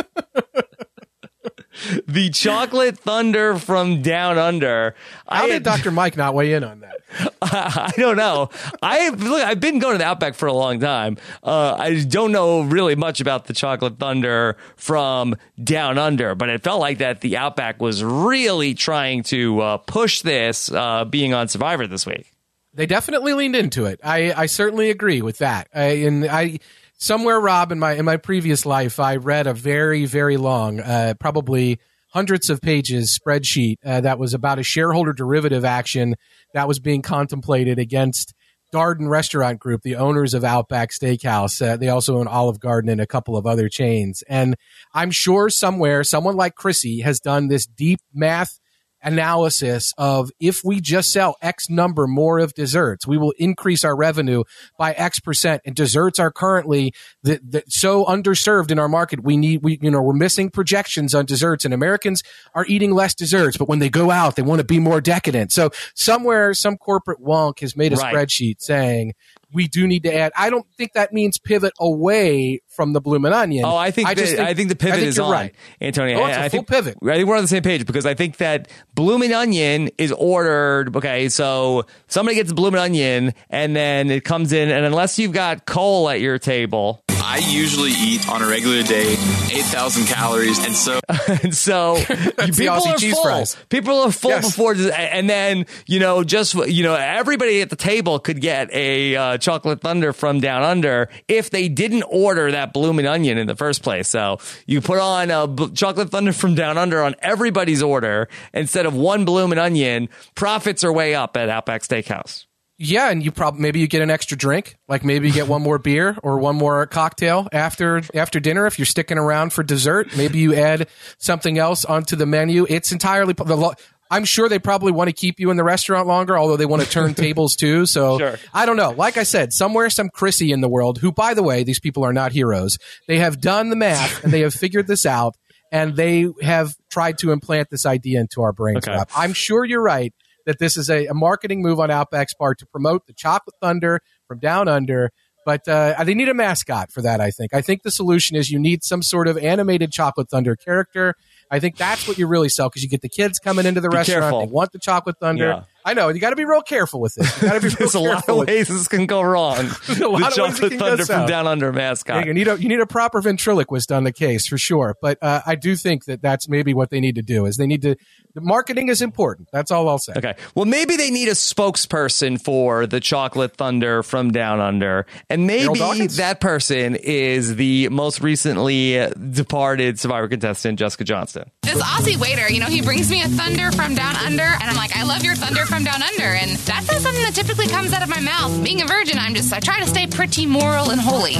The chocolate thunder from down under. How I, did Doctor Mike not weigh in on that? I don't know. I look, I've been going to the Outback for a long time. Uh, I don't know really much about the chocolate thunder from down under, but it felt like that the Outback was really trying to uh, push this, uh, being on Survivor this week. They definitely leaned into it. I, I certainly agree with that. I, and I somewhere, Rob, in my in my previous life, I read a very very long, uh, probably hundreds of pages spreadsheet uh, that was about a shareholder derivative action that was being contemplated against Darden Restaurant Group, the owners of Outback Steakhouse. Uh, they also own Olive Garden and a couple of other chains. And I'm sure somewhere, someone like Chrissy has done this deep math analysis of, if we just sell X number more of desserts, we will increase our revenue by X percent. And desserts are currently the, the, so underserved in our market. We need, we, you know, we're missing projections on desserts, and Americans are eating less desserts, but when they go out, they want to be more decadent. So somewhere, some corporate wonk has made a Right. spreadsheet saying we do need to add. I don't think that means pivot away from the bloomin' onion. Oh, I think I, just the, think, I think the pivot I think is you're on, right. Antonio. Oh, it's a I full think, pivot. I think we're on the same page, because I think that bloomin' onion is ordered. Okay, so somebody gets bloomin' onion, and then it comes in, and unless you've got Cole at your table. I usually eat on a regular day eight thousand calories, and so and so the people Aussie are cheese full. fries. People are full Yes. before, and then you know, just you know, everybody at the table could get a uh, chocolate thunder from down under if they didn't order that bloomin' onion in the first place. So you put on a b- chocolate thunder from down under on everybody's order instead of one bloomin' onion. Profits are way up at Outback Steakhouse. Yeah, and you probably maybe you get an extra drink, like maybe you get one more beer or one more cocktail after after dinner if you're sticking around for dessert. Maybe you add something else onto the menu. It's entirely the lo- I'm sure they probably want to keep you in the restaurant longer, although they want to turn tables too. So Sure. I don't know. Like I said, somewhere some Chrissy in the world, who, by the way, these people are not heroes. They have done the math and they have figured this out, and they have tried to implant this idea into our brains. Okay. Rob. I'm sure you're right that this is a, a marketing move on Outback's part to promote the chocolate thunder from down under. But uh, they need a mascot for that, I think. I think the solution is you need some sort of animated chocolate thunder character. I think that's what you really sell, because you get the kids coming into the Be restaurant. careful. They want the chocolate thunder. Yeah. I know. You got to be real careful with this. You got to be real There's a lot careful of with ways this can go wrong. a lot The of ways it chocolate can go thunder from south. down under Yeah, mascot. you need a you need a proper ventriloquist on the case for sure. But uh, I do think that that's maybe what they need to do. Is they need to. The marketing is important. That's all I'll say. Okay. Well, maybe they need a spokesperson for the chocolate thunder from down under, and Carol maybe Dawkins? that person is the most recently departed Survivor contestant, Jessica Johnston. This Aussie waiter, you know, he brings me a thunder from down under, and I'm like, I love your thunder from down under, and that's not something that typically comes out of my mouth. Being a virgin, I'm just, I try to stay pretty moral and holy.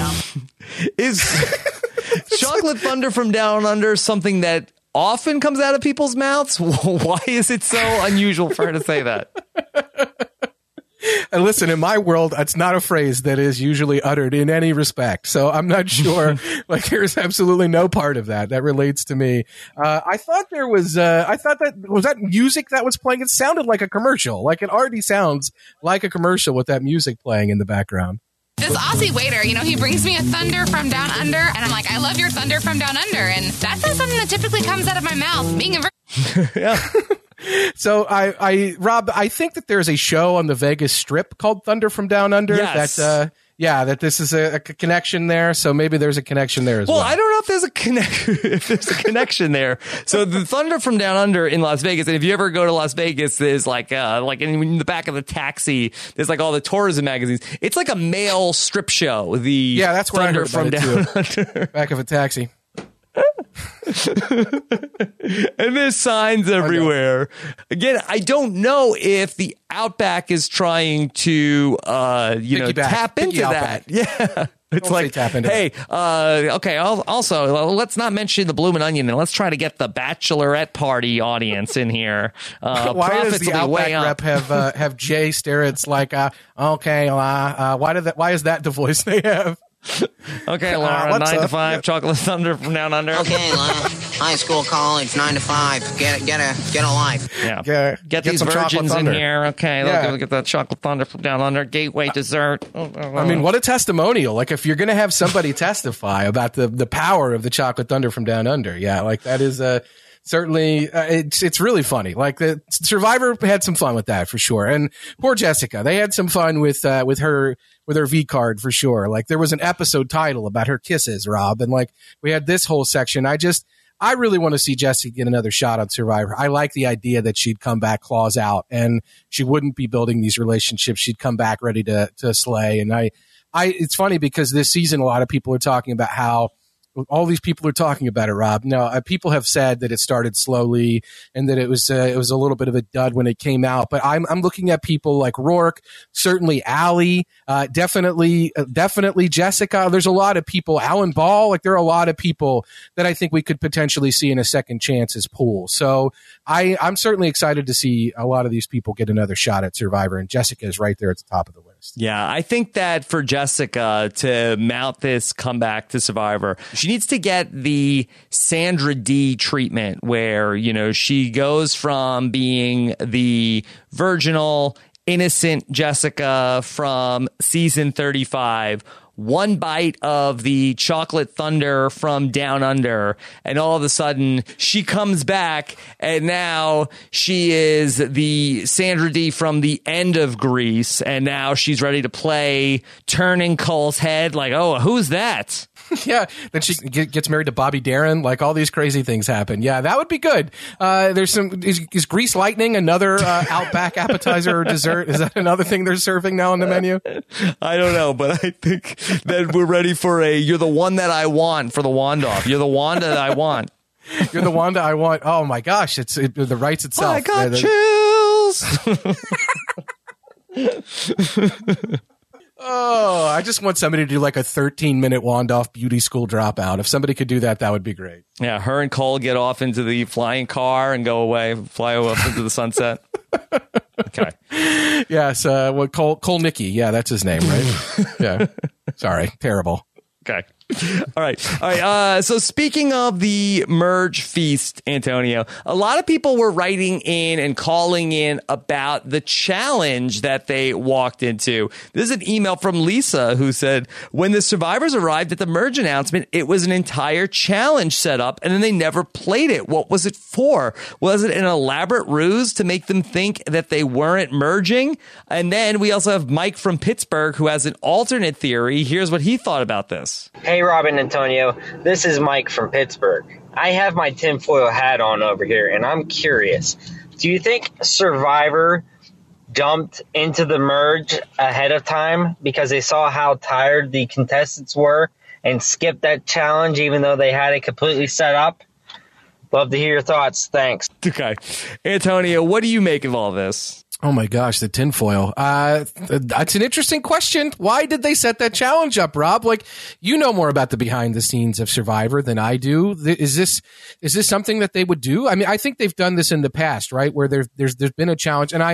Is chocolate thunder from down under something that often comes out of people's mouths? Why is it so unusual for her to say that? And listen, in my world, it's not a phrase that is usually uttered in any respect. So I'm not sure. Like, there's absolutely no part of that that relates to me. Uh, I thought there was, uh, I thought that, was that music that was playing? It sounded like a commercial. Like, it already sounds like a commercial with that music playing in the background. This Aussie waiter, you know, he brings me a thunder from down under, and I'm like, I love your thunder from down under. And that's not something that typically comes out of my mouth. Being a vir- yeah. So I, I, Rob, I think that there's a show on the Vegas Strip called Thunder from Down Under. Yes. That, uh, yeah, that this is a, a connection there. So maybe there's a connection there as well. Well, I don't know if there's a connect if there's a connection there. So the Thunder from Down Under in Las Vegas, and if you ever go to Las Vegas, there's like uh, like in, in the back of the taxi, there's like all the tourism magazines. It's like a male strip show. The yeah, that's where Thunder I heard from about Down it too. Under. Back of a taxi. And there's signs everywhere. Again, I don't know if the Outback is trying to, uh, you know, Piggyback. tap into Piggy that. Outback. Yeah. It's Don't like, say tap into hey, uh, okay, I'll, also, let's not mention the Bloomin' Onion, and let's try to get the bachelorette party audience in here. Uh, why does profits the will be way Outback up. rep have uh, have Jay stare? It's like, uh, okay, uh, uh, why did that? Why is that the voice they have? Okay, Uh, Laura, what's nine to up? five, Chocolate Thunder from Down Under. Okay, Laura. High school, college, nine to five. Get a, get a, get a life. Yeah. Get, Get, get these some Chocolate virgins in Thunder. here. Okay, Yeah. look, look at that Chocolate Thunder from Down Under. Gateway dessert. I mean, what a testimonial. Like, if you're going to have somebody testify about the, the power of the Chocolate Thunder from Down Under, yeah, like that is uh, certainly, uh, it's it's really funny. Like, the Survivor had some fun with that for sure. And poor Jessica, they had some fun with uh, with her with her V card for sure. Like, there was an episode title about her kisses, Rob, and like we had this whole section. I just, I really want to see Jessica get another shot on Survivor. I like the idea that she'd come back claws out and she wouldn't be building these relationships. She'd come back ready to to slay. And I, I, it's funny because this season, a lot of people are talking about how all these people are talking about it, Rob. No, uh, people have said that it started slowly and that it was uh, it was a little bit of a dud when it came out. But I'm I'm looking at people like Rourke, certainly Allie, uh, definitely uh, definitely Jessica. There's a lot of people. Alan Ball, like there are a lot of people that I think we could potentially see in a second chances pool. So I I'm certainly excited to see a lot of these people get another shot at Survivor, and Jessica is right there at the top of the list. Yeah, I think that for Jessica to mount this comeback to Survivor, she needs to get the Sandra D treatment where, you know, she goes from being the virginal, innocent Jessica from season thirty-five, one bite of the Chocolate Thunder from Down Under, and all of a sudden she comes back and now she is the Sandra D from the end of Grease, and now she's ready to play turning Cole's head like, oh, who's that? Yeah, then she get, gets married to Bobby Darin. Like, all these crazy things happen. Yeah, that would be good. Uh, there's some is, is Grease Lightning another uh, Outback appetizer or dessert? Is that another thing they're serving now on the menu? I don't know, but I think that we're ready for a "You're the one that I want" for the wand off. You're the Wanda that I want. You're the Wanda I want. Oh my gosh, it's it, the rights itself. I got yeah, chills. Oh, I just want somebody to do like a thirteen minute wand off beauty school dropout. If somebody could do that, that would be great. Yeah, her and Cole get off into the flying car and go away, fly off into the sunset. Okay. Yes, uh, what Cole Cole Nicky? Yeah, that's his name, right? Yeah. Sorry, terrible. Okay. All right. All right. Uh, so speaking of the merge feast, Antonio, a lot of people were writing in and calling in about the challenge that they walked into. This is an email from Lisa who said, when the survivors arrived at the merge announcement, it was an entire challenge set up and then they never played it. What was it for? Was it an elaborate ruse to make them think that they weren't merging? And then we also have Mike from Pittsburgh who has an alternate theory. Here's what he thought about this. Hey, Rob and Antonio, this is Mike from Pittsburgh. I have my tinfoil hat on over here, and I'm curious. Do you think Survivor dumped into the merge ahead of time because they saw how tired the contestants were and skipped that challenge even though they had it completely set up? Love to hear your thoughts. Thanks. Okay. Antonio, what do you make of all this? Oh my gosh, the tinfoil. Uh, that's an interesting question. Why did they set that challenge up, Rob? Like, you know more about the behind the scenes of Survivor than I do. Is this, is this something that they would do? I mean, I think they've done this in the past, right? Where there's, there's, there's been a challenge, and I,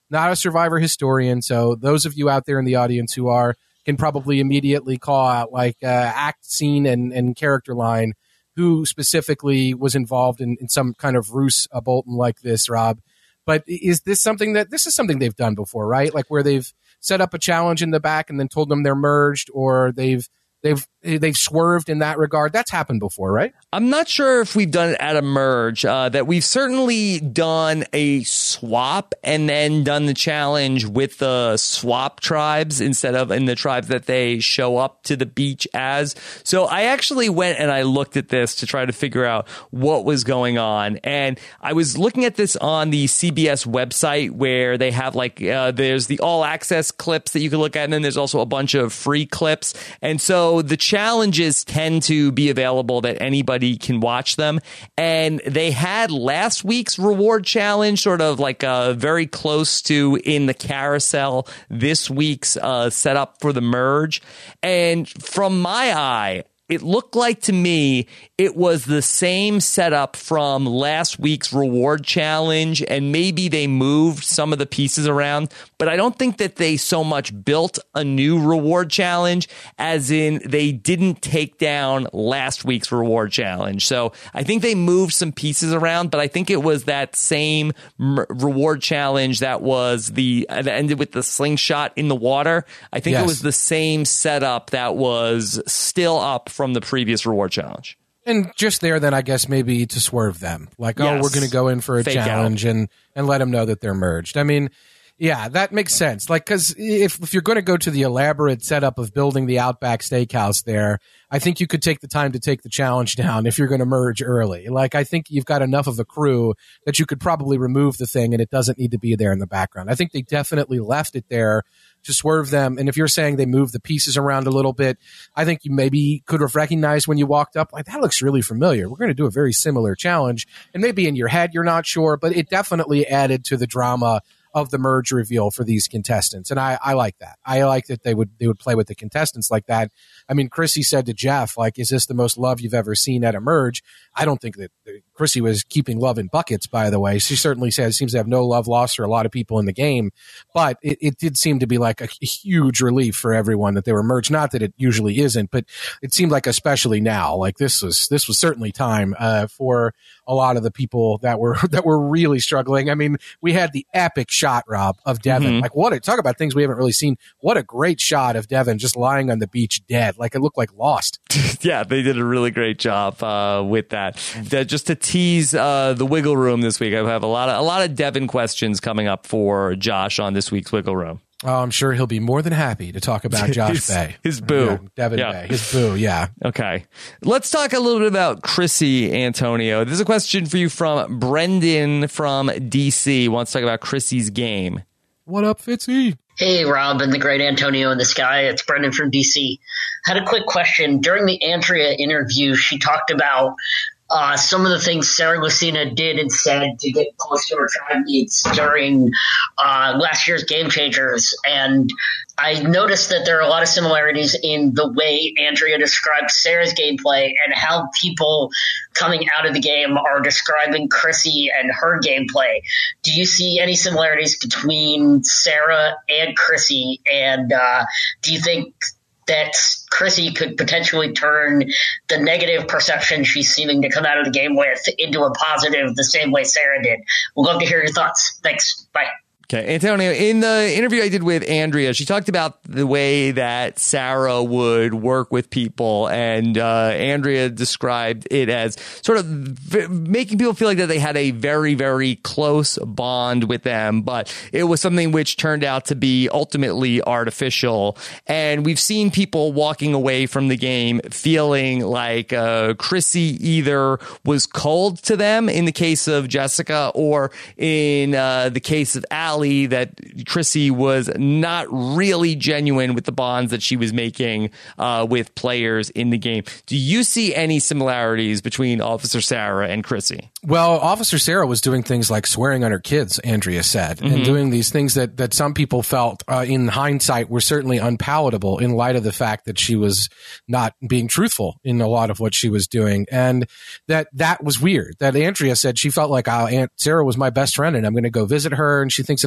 not a Survivor historian. So those of you out there in the audience who are can probably immediately call out like uh, act, scene, and, and character line who specifically was involved in, in some kind of Roose uh, Bolton like this, Rob. But is this something that this is something they've done before, right? Like where they've set up a challenge in the back and then told them they're merged, or they've they've they've swerved in that regard. That's happened before, right? I'm not sure if we've done it at a merge. Uh, that we've certainly done a swap and then done the challenge with the swap tribes instead of in the tribes that they show up to the beach as. So I actually went and I looked at this to try to figure out what was going on. And I was looking at this on the C B S website where they have like, uh, there's the all access clips that you can look at. And then there's also a bunch of free clips. And so the challenges tend to be available that anybody can watch them. And they had last week's reward challenge sort of like uh, very close to in the carousel this week's uh, setup for the merge. And from my eye, it looked like to me it was the same setup from last week's reward challenge, and maybe they moved some of the pieces around, but I don't think that they so much built a new reward challenge as in they didn't take down last week's reward challenge. So I think they moved some pieces around, but I think it was that same m- reward challenge that was the that ended with the slingshot in the water. I think yes. It was the same setup that was still up from the previous reward challenge. And just there, then I guess maybe to swerve them. Like, yes. oh, we're going to go in for a Fake challenge and, and let them know that they're merged. I mean, yeah, that makes sense. Like, because if, if you're going to go to the elaborate setup of building the Outback Steakhouse there, I think you could take the time to take the challenge down if you're going to merge early. Like, I think you've got enough of a crew that you could probably remove the thing and it doesn't need to be there in the background. I think they definitely left it there to swerve them. And if you're saying they moved the pieces around a little bit, I think you maybe could have recognized when you walked up, like, that looks really familiar. We're going to do a very similar challenge. And maybe in your head, you're not sure, but it definitely added to the drama of the merge reveal for these contestants. And I, I like that. I like that they would they would play with the contestants like that. I mean, Chrissy said to Jeff, like, is this the most love you've ever seen at a merge? I don't think that Chrissy was keeping love in buckets, by the way. She certainly says seems to have no love lost for a lot of people in the game. But it, it did seem to be like a huge relief for everyone that they were merged. Not that it usually isn't, but it seemed like especially now, like this was this was certainly time uh, for a lot of the people that were that were really struggling. I mean, we had the epic shot, Rob, of Devin. Mm-hmm. Like, what a talk about things we haven't really seen. What a great shot of Devin just lying on the beach dead. Like, it looked like Lost. Yeah, they did a really great job uh, with that. Uh, just to tease uh, the Wiggle Room this week, I have a lot of a lot of Devin questions coming up for Josh on this week's Wiggle Room. Oh, I'm sure he'll be more than happy to talk about Josh his, Bay. His boo. Yeah, Devin yeah. Bay. His boo, yeah. Okay. Let's talk a little bit about Chrissy, Antonio. This is a question for you from Brendan from D C. He wants to talk about Chrissy's game. What up, Fitzy? Hey, Rob and the great Antonio in the sky. It's Brendan from D C. Had a quick question. During the Andrea interview, she talked about Uh, some of the things Sarah Lucina did and said to get close to her tribe mates during uh, last year's Game Changers. And I noticed that there are a lot of similarities in the way Andrea described Sarah's gameplay and how people coming out of the game are describing Chrissy and her gameplay. Do you see any similarities between Sarah and Chrissy? And uh, do you think that Chrissy could potentially turn the negative perception she's seeming to come out of the game with into a positive the same way Sarah did? We'd love to hear your thoughts. Thanks. Bye. Okay, Antonio, in the interview I did with Andrea, she talked about the way that Sarah would work with people, and uh, Andrea described it as sort of v- making people feel like that they had a very, very close bond with them, but it was something which turned out to be ultimately artificial. And we've seen people walking away from the game feeling like uh, Chrissy either was cold to them in the case of Jessica, or in uh, the case of Allie, that Chrissy was not really genuine with the bonds that she was making uh, with players in the game. Do you see any similarities between Officer Sarah and Chrissy? Well, Officer Sarah was doing things like swearing on her kids, Andrea said, mm-hmm. and doing these things that, that some people felt uh, in hindsight were certainly unpalatable in light of the fact that she was not being truthful in a lot of what she was doing. And that that was weird. That Andrea said she felt like, oh, Aunt Sarah was my best friend and I'm going to go visit her. And she thinks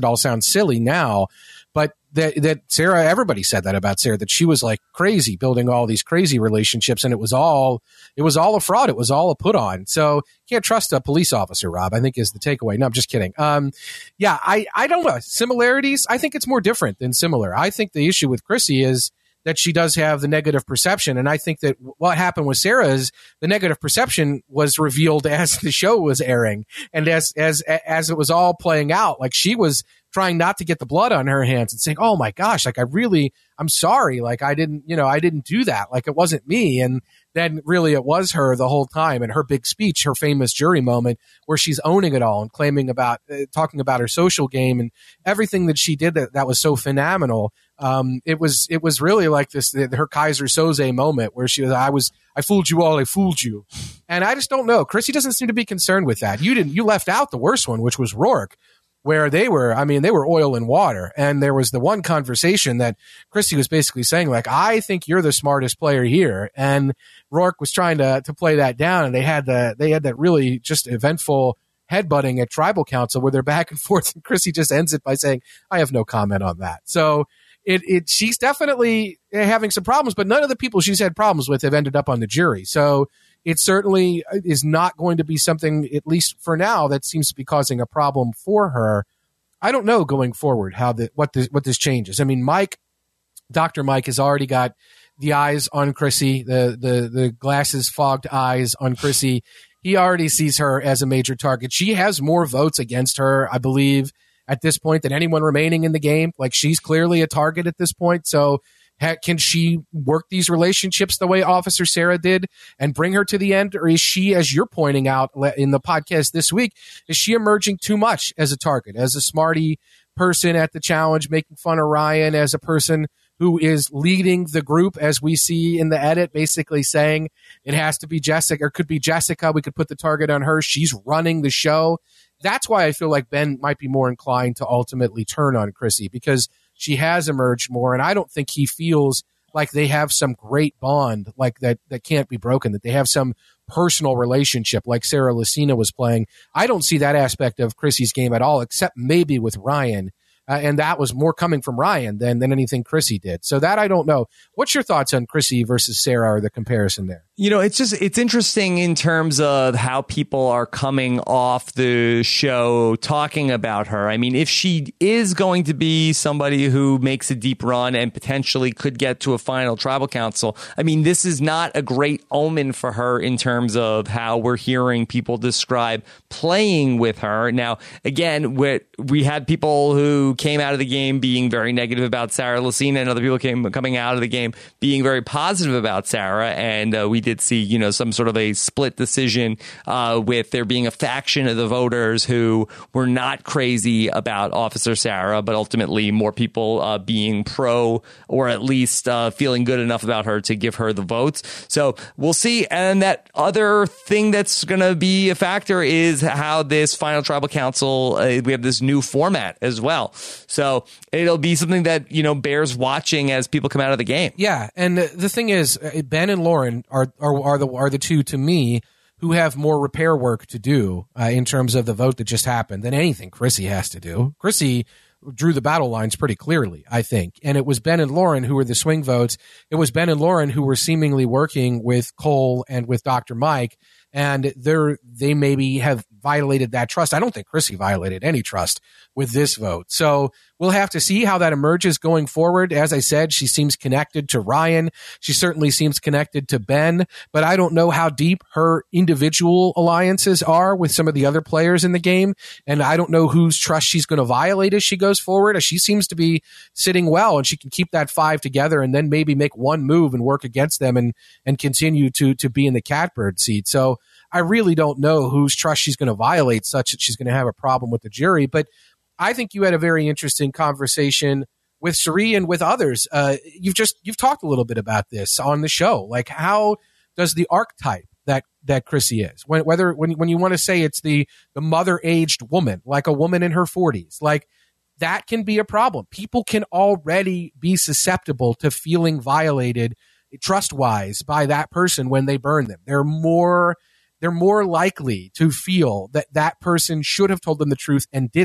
it all sound silly now, but that, that Sarah, everybody said that about Sarah, that she was like crazy building all these crazy relationships, and it was all, it was all a fraud. It was all a put on. So you can't trust a police officer, Rob, I think is the takeaway. No, I'm just kidding. Um, yeah, I, I don't know. Similarities, I think it's more different than similar. I think the issue with Chrissy is that she does have the negative perception. And I think that what happened with Sarah is the negative perception was revealed as the show was airing and as, as, as it was all playing out. Like she was trying not to get the blood on her hands and saying, oh my gosh, like I really, I'm sorry. Like I didn't, you know, I didn't do that. Like it wasn't me. And then really it was her the whole time. And her big speech, her famous jury moment where she's owning it all and claiming about, uh, talking about her social game and everything that she did that, that was so phenomenal. Um, it was, it was really like this, her Kaiser Soze moment where she was, I was, I fooled you all, I fooled you. And I just don't know. Chrissy doesn't seem to be concerned with that. You didn't, you left out the worst one, which was Rourke, where they were, I mean, they were oil and water. And there was the one conversation that Chrissy was basically saying, like, I think you're the smartest player here. And Rourke was trying to, to play that down. And they had the, they had that really just eventful headbutting at Tribal Council where they're back and forth. And Chrissy just ends it by saying, I have no comment on that. So it, it, she's definitely having some problems, but none of the people she's had problems with have ended up on the jury. So it certainly is not going to be something, at least for now, that seems to be causing a problem for her. I don't know going forward how the what this what this changes. I mean, Mike, Doctor Mike has already got the eyes on Chrissy, the the the glasses fogged eyes on Chrissy. He already sees her as a major target. She has more votes against her, I believe, at this point than anyone remaining in the game. Like she's clearly a target at this point. So can she work these relationships the way Officer Sarah did and bring her to the end? Or is she, as you're pointing out in the podcast this week, is she emerging too much as a target, as a smarty person at the challenge, making fun of Ryan, as a person who is leading the group, as we see in the edit, basically saying it has to be Jessica or could be Jessica. We could put the target on her. She's running the show. That's why I feel like Ben might be more inclined to ultimately turn on Chrissy, because she has emerged more, and I don't think he feels like they have some great bond like that that can't be broken, that they have some personal relationship like Sarah Lucina was playing. I don't see that aspect of Chrissy's game at all, except maybe with Ryan. Uh, and that was more coming from Ryan than, than anything Chrissy did. So that I don't know. What's your thoughts on Chrissy versus Sarah, or the comparison there? You know, it's just, it's interesting in terms of how people are coming off the show talking about her. I mean, if she is going to be somebody who makes a deep run and potentially could get to a final Tribal Council, I mean, this is not a great omen for her in terms of how we're hearing people describe playing with her. Now, again, we we had people who came out of the game being very negative about Sarah Lucina, and other people came coming out of the game being very positive about Sarah. And uh, we did see, you know, some sort of a split decision uh, with there being a faction of the voters who were not crazy about Officer Sarah, but ultimately more people uh, being pro, or at least uh, feeling good enough about her to give her the votes. So we'll see. And that other thing that's going to be a factor is how this final Tribal Council, uh, we have this new format as well. So it'll be something that, you know, bears watching as people come out of the game. Yeah. And the thing is, Ben and Lauren are, are, are the, are the two, to me, who have more repair work to do uh, in terms of the vote that just happened than anything Chrissy has to do. Chrissy drew the battle lines pretty clearly, I think. And it was Ben and Lauren who were the swing votes. It was Ben and Lauren who were seemingly working with Cole and with Doctor Mike. And they're, they maybe have violated that trust. I don't think Chrissy violated any trust with this vote. So we'll have to see how that emerges going forward. As I said, she seems connected to Ryan. She certainly seems connected to Ben, but I don't know how deep her individual alliances are with some of the other players in the game. And I don't know whose trust she's going to violate as she goes forward. She seems to be sitting well, and she can keep that five together and then maybe make one move and work against them and, and continue to, to be in the catbird seat. So I really don't know whose trust she's going to violate such that she's going to have a problem with the jury. But I think you had a very interesting conversation with Sheree and with others. Uh, you've just, you've talked a little bit about this on the show. Like, how does the archetype that, that Chrissy is, when, whether, when, when you want to say it's the, the mother-aged woman, like a woman in her forties, like that can be a problem. People can already be susceptible to feeling violated trust-wise by that person when they burn them. They're more... They're more likely to feel that that person should have told them the truth and didn't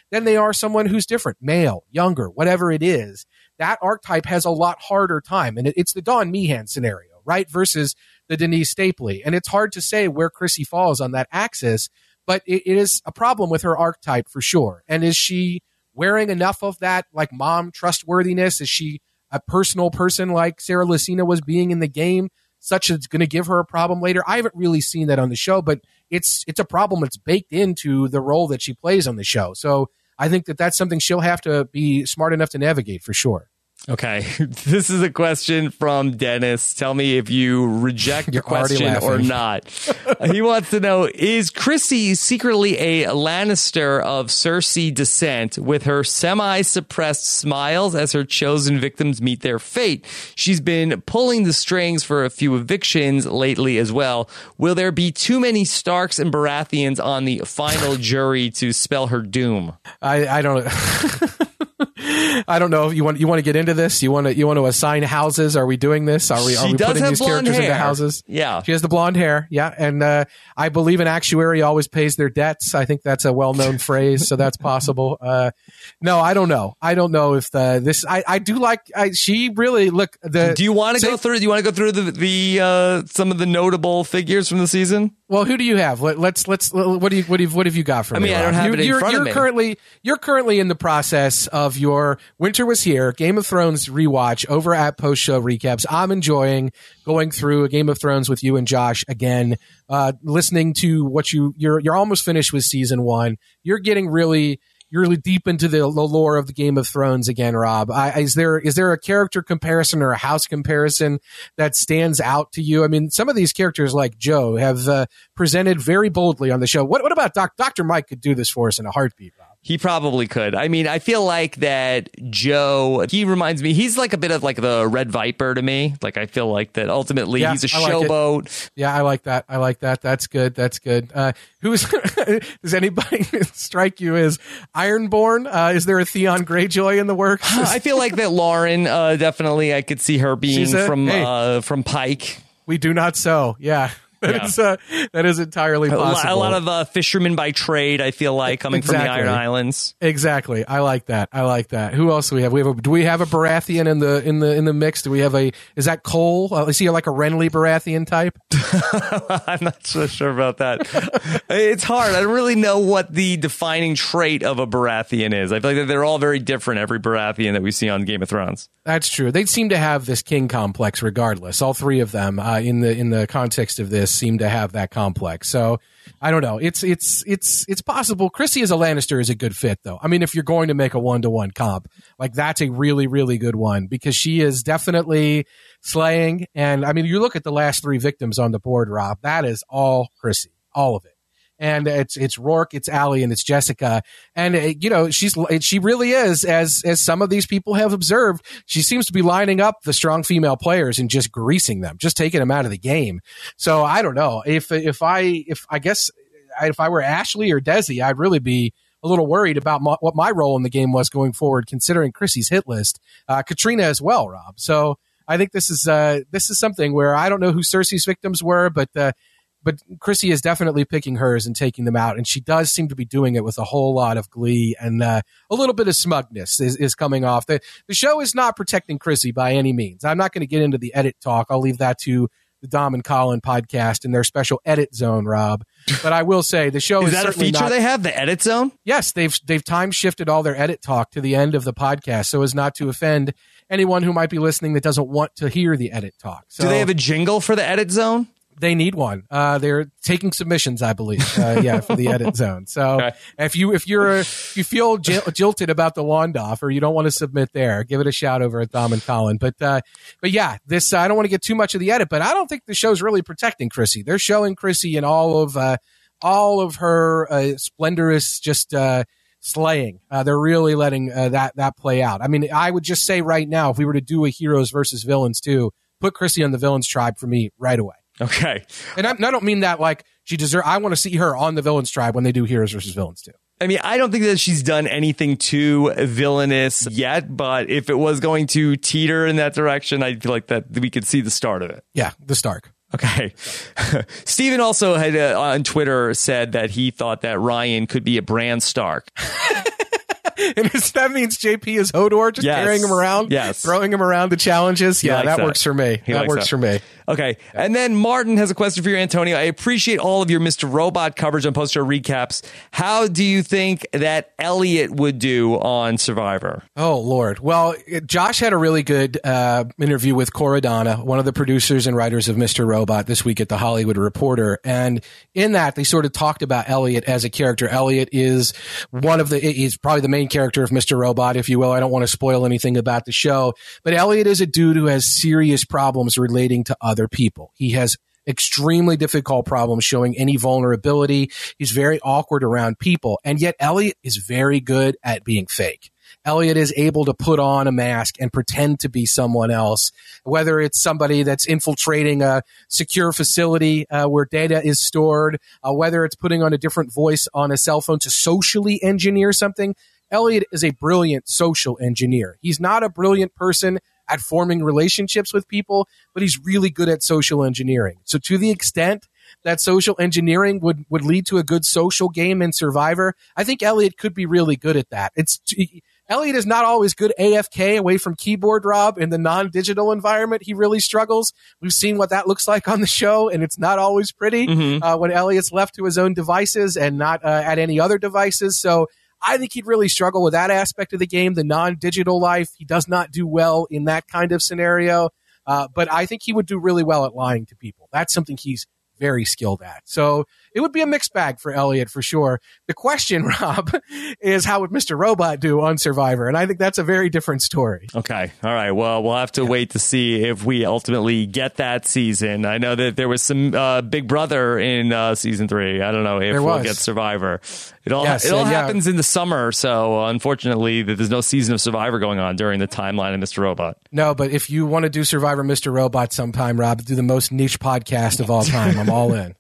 than they are someone who's different, male, younger, whatever it is. That archetype has a lot harder time. And it, it's the Dawn Meehan scenario, right? Versus the Denise Stapley. And it's hard to say where Chrissy falls on that axis, but it, it is a problem with her archetype for sure. And is she wearing enough of that, like, mom trustworthiness? Is she a personal person like Sarah Lucina was being in the game, such as going to give her a problem later? I haven't really seen that on the show, but it's it's a problem that's baked into the role that she plays on the show. So I think that that's something she'll have to be smart enough to navigate for sure. Okay, this is a question from Dennis. Tell me if you reject the question or not. He wants to know, is Chrissy secretly a Lannister of Cersei descent with her semi-suppressed smiles as her chosen victims meet their fate? She's been pulling the strings for a few evictions lately as well. Will there be too many Starks and Baratheons on the final jury to spell her doom? I, I don't I don't know. You want you want to get into this? You want to you want to assign houses? Are we doing this? Are we are she we does putting have these blonde characters hair. into houses? Yeah, she has the blonde hair. Yeah, and uh, I believe an actuary always pays their debts. I think that's a well known phrase, so that's possible. Uh, no, I don't know. I don't know if the, this. I, I do like. I, she really look. The, do you want to so, go through? Do you want to go through the the uh, some of the notable figures from the season? Well, who do you have? Let, let's let's. What do you what do you, what have you got for I me? mean, I don't have you, it in you're, front you're of me. currently you're currently in the process of your Winter Was Here Game of Thrones rewatch over at Post Show Recaps. I'm enjoying going through a Game of Thrones with you and Josh again, uh, listening to what you you're you're almost finished with season one. You're getting really. You're really deep into the, the lore of the Game of Thrones again, Rob. I, is there is there a character comparison or a house comparison that stands out to you? I mean, some of these characters like Joe have uh, presented very boldly on the show. What what about Doc, Doctor Mike could do this for us in a heartbeat, Rob? He probably could. I mean, I feel like that Joe, he reminds me, he's like a bit of like the Red Viper to me. Like, I feel like that ultimately yeah, he's a I like showboat. It. Yeah, I like that. I like that. That's good. That's good. Uh, who's, does anybody strike you as Ironborn? Uh, is there a Theon Greyjoy in the works? I feel like that Lauren, uh, definitely, I could see her being a, from, hey, uh, from Pike. We do not so. Yeah. That, yeah. is, uh, that is entirely possible. A lot of uh, fishermen by trade, I feel like, coming exactly. from the Iron Islands. Exactly. I like that. I like that. Who else do we have? We have a, do we have a Baratheon in the in the in the mix? Do we have a? Is that Cole? Uh, is he like a Renly Baratheon type? I'm not so sure about that. It's hard. I don't really know what the defining trait of a Baratheon is. I feel like they're all very different. Every Baratheon that we see on Game of Thrones. That's true. They seem to have this king complex, regardless. All three of them, uh, in the in the context of this, seem to have that complex. So I don't know. It's it's it's it's possible. Chrissy as a Lannister is a good fit, though. I mean, if you're going to make a one to one comp, like that's a really really good one because she is definitely slaying. And I mean, you look at the last three victims on the board, Rob. That is all Chrissy, all of it. And it's it's Rourke, it's Allie, and it's Jessica. And uh, you know, she's she really is, as as some of these people have observed, she seems to be lining up the strong female players and just greasing them, just taking them out of the game. So I don't know if if I if I guess if I were Ashley or Desi, I'd really be a little worried about my, what my role in the game was going forward, considering Chrissy's hit list, uh, Katrina as well, Rob. So I think this is uh, this is something where I don't know who Cersei's victims were, but. Uh, But Chrissy is definitely picking hers and taking them out, and she does seem to be doing it with a whole lot of glee and uh, a little bit of smugness is, is coming off. The, the show is not protecting Chrissy by any means. I'm not going to get into the edit talk. I'll leave that to the Dom and Colin podcast and their special edit zone, Rob. But I will say the show is, is that a feature not, they have, the edit zone? Yes, they've they've time shifted all their edit talk to the end of the podcast so as not to offend anyone who might be listening that doesn't want to hear the edit talk. So, do they have a jingle for the edit zone? They need one. Uh, they're taking submissions, I believe. Uh, yeah, for the edit zone. So okay. if you if you're if you feel jil- jilted about the Wandoff or you don't want to submit there, give it a shout over at Dom and Colin. But uh, but yeah, this uh, I don't want to get too much of the edit, but I don't think the show's really protecting Chrissy. They're showing Chrissy in all of uh, all of her uh, splendorous just. Uh, slaying. Uh, they're really letting uh, that that play out. I mean, I would just say right now, if we were to do a heroes versus villains too, put Chrissy on the villains tribe for me right away. Okay. And I, and I don't mean that like she deserves, I want to see her on the villains tribe when they do heroes versus villains too. I mean, I don't think that she's done anything too villainous yet, but if it was going to teeter in that direction, I feel like that we could see the start of it. Yeah, the Stark. Okay. Steven also had uh, on Twitter said that he thought that Ryan could be a Bran Stark. And that means J P is Hodor, just Yes. carrying him around, Yes. throwing him around the challenges. He Yeah, likes that, that. works for me. He that likes works that. for me. Okay. And then Martin has a question for you, Antonio. I appreciate all of your Mister Robot coverage on post-show recaps. How do you think that Elliot would do on Survivor? Oh, Lord. Well, Josh had a really good uh, interview with Cora Donna, one of the producers and writers of Mister Robot, this week at The Hollywood Reporter. And in that, they sort of talked about Elliot as a character. Elliot is one of the, he's probably the main character of Mister Robot, if you will. I don't want to spoil anything about the show. But Elliot is a dude who has serious problems relating to other people. He has extremely difficult problems showing any vulnerability. He's very awkward around people. And yet Elliot is very good at being fake. Elliot is able to put on a mask and pretend to be someone else, whether it's somebody that's infiltrating a secure facility uh, where data is stored, uh, whether it's putting on a different voice on a cell phone to socially engineer something. Elliot is a brilliant social engineer. He's not a brilliant person at forming relationships with people, but he's really good at social engineering. So to the extent that social engineering would, would lead to a good social game in Survivor, I think Elliot could be really good at that. It's Elliot is not always good A F K away from keyboard, Rob. In the non-digital environment, he really struggles. We've seen what that looks like on the show, and it's not always pretty mm-hmm. uh, when Elliot's left to his own devices and not uh, at any other devices. So I think he'd really struggle with that aspect of the game, the non-digital life. He does not do well in that kind of scenario. Uh, but I think he would do really well at lying to people. That's something he's very skilled at. So it would be a mixed bag for Elliot for sure. The question, Rob, is how would Mister Robot do on Survivor? And I think that's a very different story. Okay. All right. Well, we'll have to yeah. wait to see if we ultimately get that season. I know that there was some uh, Big Brother in uh, season three. I don't know if we'll get Survivor. It all, yes, it all uh, yeah. happens in the summer. So unfortunately, there's no season of Survivor going on during the timeline of Mister Robot. No, but if you want to do Survivor Mister Robot sometime, Rob, do the most niche podcast of all time. I'm all in.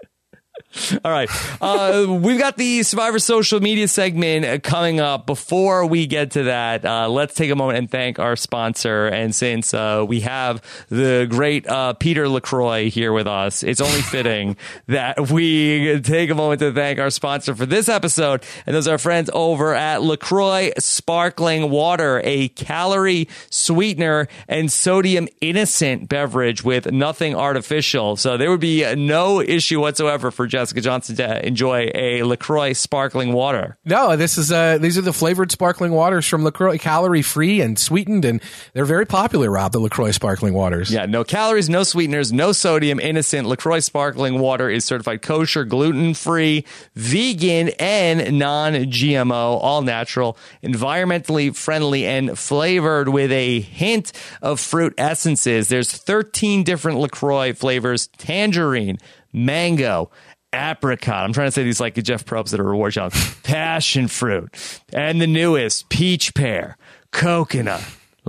All right. Uh, we've got the Survivor social media segment coming up. Before we get to that, uh, let's take a moment and thank our sponsor. And since uh, we have the great uh, Peter LaCroix here with us, it's only fitting that we take a moment to thank our sponsor for this episode. And those are our friends over at LaCroix Sparkling Water, a calorie sweetener and sodium innocent beverage with nothing artificial. So there would be no issue whatsoever for Jessica Johnson to enjoy a LaCroix sparkling water. No, this is uh, these are the flavored sparkling waters from LaCroix, calorie free and sweetened, and they're very popular, Rob, the LaCroix sparkling waters. Yeah, no calories, no sweeteners, no sodium, innocent. LaCroix sparkling water is certified kosher, gluten-free, vegan, and non-G M O, all natural, environmentally friendly, and flavored with a hint of fruit essences. There's thirteen different LaCroix flavors: tangerine, mango, apricot. I'm trying to say these like Jeff Probst that are reward challenge. Passion fruit. And the newest, peach pear, coconut,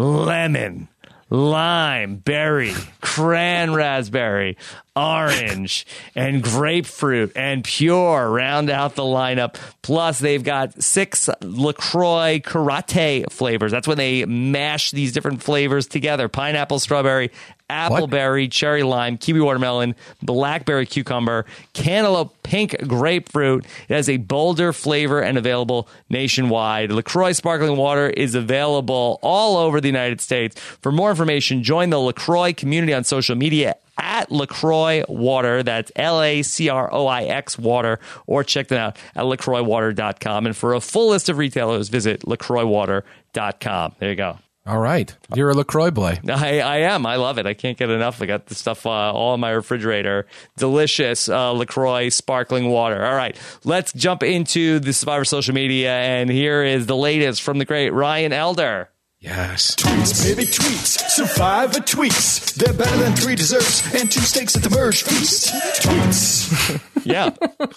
lemon, lime, berry, cran raspberry, orange, and grapefruit, and pure round out the lineup. Plus, they've got six LaCroix karate flavors. That's when they mash these different flavors together. Pineapple, strawberry, appleberry, what? cherry lime, kiwi watermelon, blackberry cucumber, cantaloupe pink grapefruit. It has a bolder flavor and available nationwide. LaCroix sparkling water is available all over the United States. For more information, join the LaCroix community on social media at LaCroix Water. That's L A C R O I X Water, or check them out at lacroix water dot com. And for a full list of retailers, visit lacroix water dot com. There you go. All right. You're a LaCroix boy. I, I am. I love it. I can't get enough. I got the stuff uh, all in my refrigerator. Delicious uh, LaCroix sparkling water. All right. Let's jump into the Survivor social media. And here is the latest from the great Ryan Elder. Yes. Tweets, baby, tweets. Survivor tweets. They're better than three desserts and two steaks at the Merge Feast. Tweets. Yeah.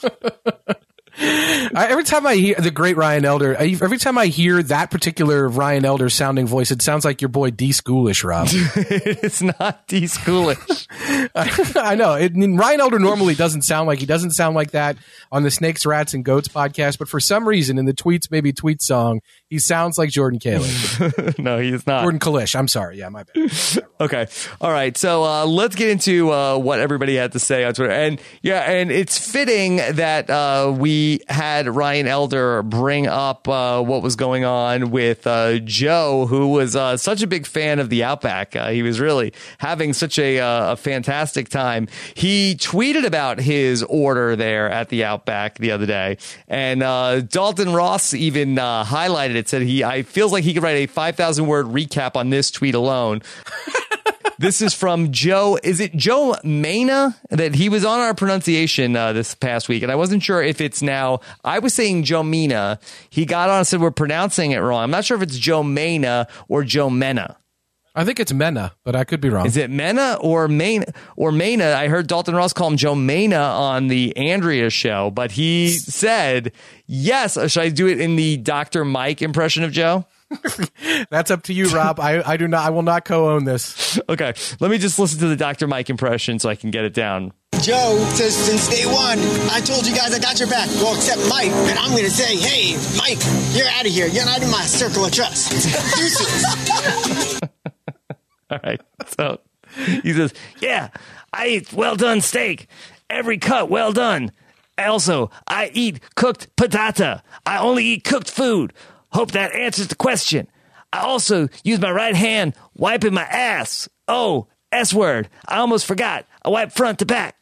I, every time I hear the great Ryan Elder, I, every time I hear that particular Ryan Elder sounding voice, it sounds like your boy D Schoolish, Rob. It's not D Schoolish. I know. It, I mean, Ryan Elder normally doesn't sound like he doesn't sound like that on the Snakes, Rats, and Goats podcast, but for some reason in the Tweets Maybe Tweet song, he sounds like Jordan Kalish. No, he's not. Jordan Kalish. I'm sorry. Yeah, my bad. Okay. All right. So uh, let's get into uh, what everybody had to say on Twitter. And yeah, and it's fitting that uh, we had Ryan Elder bring up uh, what was going on with uh, Joe, who was uh, such a big fan of the Outback. Uh, he was really having such a, uh, a fantastic time. He tweeted about his order there at the Outback the other day. And uh, Dalton Ross even uh, highlighted it, said he I feels like he could write a five thousand word recap on this tweet alone. This is from Joe. Is it Joe Mena? That he was on our pronunciation uh, this past week, and I wasn't sure if it's now. I was saying Joe Mena. He got on and said we're pronouncing it wrong. I'm not sure if it's Joe Mena or Joe Mena. I think it's Mena, but I could be wrong. Is it Mena or Mena or Mena? I heard Dalton Ross call him Joe Mena on the Andrea show, but he said yes. Should I do it in the Doctor Mike impression of Joe? That's up to you, Rob. I, I do not. I will not co-own this. Okay, let me just listen to the Doctor Mike impression so I can get it down. Joe says since day one, I told you guys I got your back. Well, except Mike, and I'm going to say, hey, Mike, you're out of here. You're not in my circle of trust. Deuces. All right. So he says, yeah, I eat well done steak. Every cut well done. Also, I eat cooked patata. I only eat cooked food. Hope that answers the question. I also use my right hand wiping my ass. Oh, S word. I almost forgot. I wipe front to back.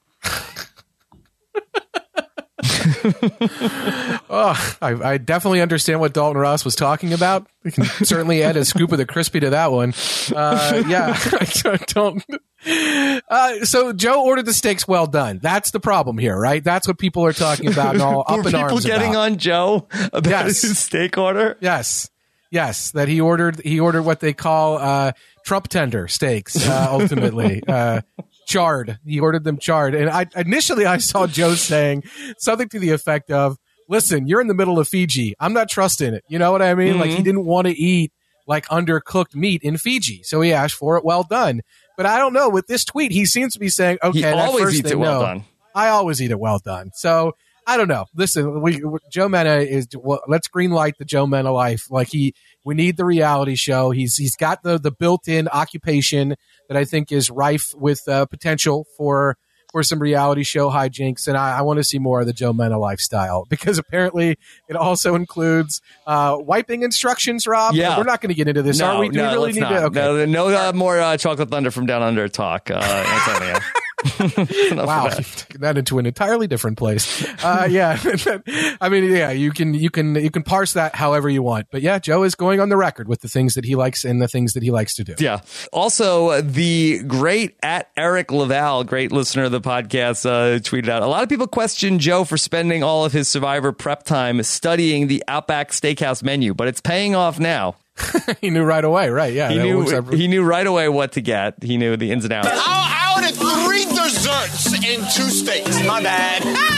oh, I, I definitely understand what Dalton Ross was talking about. We can certainly add a scoop of the crispy to that one. Uh, yeah, I don't. Uh, so Joe ordered the steaks well done. That's the problem here, right? That's what people are talking about and all up in arms about. People getting on Joe about yes. his steak order? Yes. Yes, that he ordered he ordered what they call uh, Trump tender steaks, uh, ultimately. uh, charred. He ordered them charred. And I initially I saw Joe saying something to the effect of, listen, you're in the middle of Fiji. I'm not trusting it. You know what I mean? Mm-hmm. Like he didn't want to eat like undercooked meat in Fiji. So he asked for it well done. But I don't know. With this tweet, he seems to be saying, okay, he that always first eats thing, it well no, done. I always eat it well done. So I don't know. Listen, we, Joe Mena is. Well, let's greenlight the Joe Mena life. Like he, we need the reality show. He's he's got the the built-in occupation that I think is rife with uh, potential for for some reality show hijinks, and I, I want to see more of the Joe Mena lifestyle because apparently it also includes uh, wiping instructions. Rob, yeah, we're not going to get into this, no, are we? Do no, we really let's need not. to? Okay. No, no uh, more uh, Chocolate Thunder from Down Under talk, uh, Antonio. Wow, you've taken that into an entirely different place. Uh, yeah, I mean, yeah, you can you can you can parse that however you want, but yeah, Joe is going on the record with the things that he likes and the things that he likes to do. Yeah. Also, the great at Eric Laval, great listener of the podcast, uh, tweeted out a lot of people question Joe for spending all of his Survivor prep time studying the Outback Steakhouse menu, but it's paying off now. He knew right away, right? Yeah, he knew. He knew right away what to get. He knew the ins and outs. I ordered three desserts and two steaks. My bad.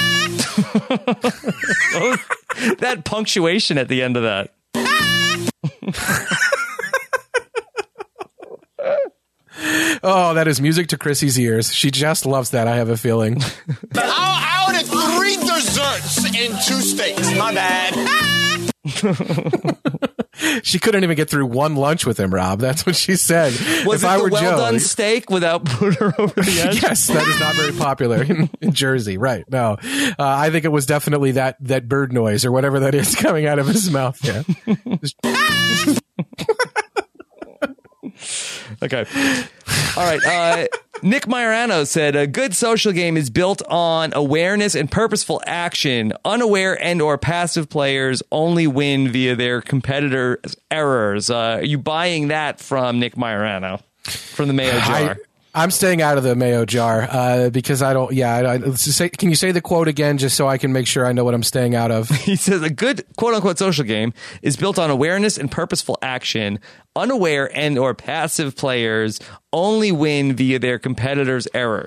That punctuation at the end of that. Oh, that is music to Chrissy's ears. She just loves that. I have a feeling. I ordered three desserts and two steaks. My bad. She couldn't even get through one lunch with him, Rob. That's what she said. Was if it I the were well Joe, done steak without putting her over the edge? Yes, that is not very popular in, in Jersey. Right. No, uh, I think it was definitely that, that bird noise or whatever that is coming out of his mouth. Yeah. Okay. All right. Uh, Nick Majorano said a good social game is built on awareness and purposeful action. Unaware and or passive players only win via their competitors' errors. Uh, are you buying that from Nick Majorano from the Mayo Jar? I, I'm staying out of the Mayo Jar uh, because I don't. Yeah. I, I, say, can you say the quote again just so I can make sure I know what I'm staying out of? He says a good quote unquote social game is built on awareness and purposeful action. Unaware and or passive players only win via their competitors' errors.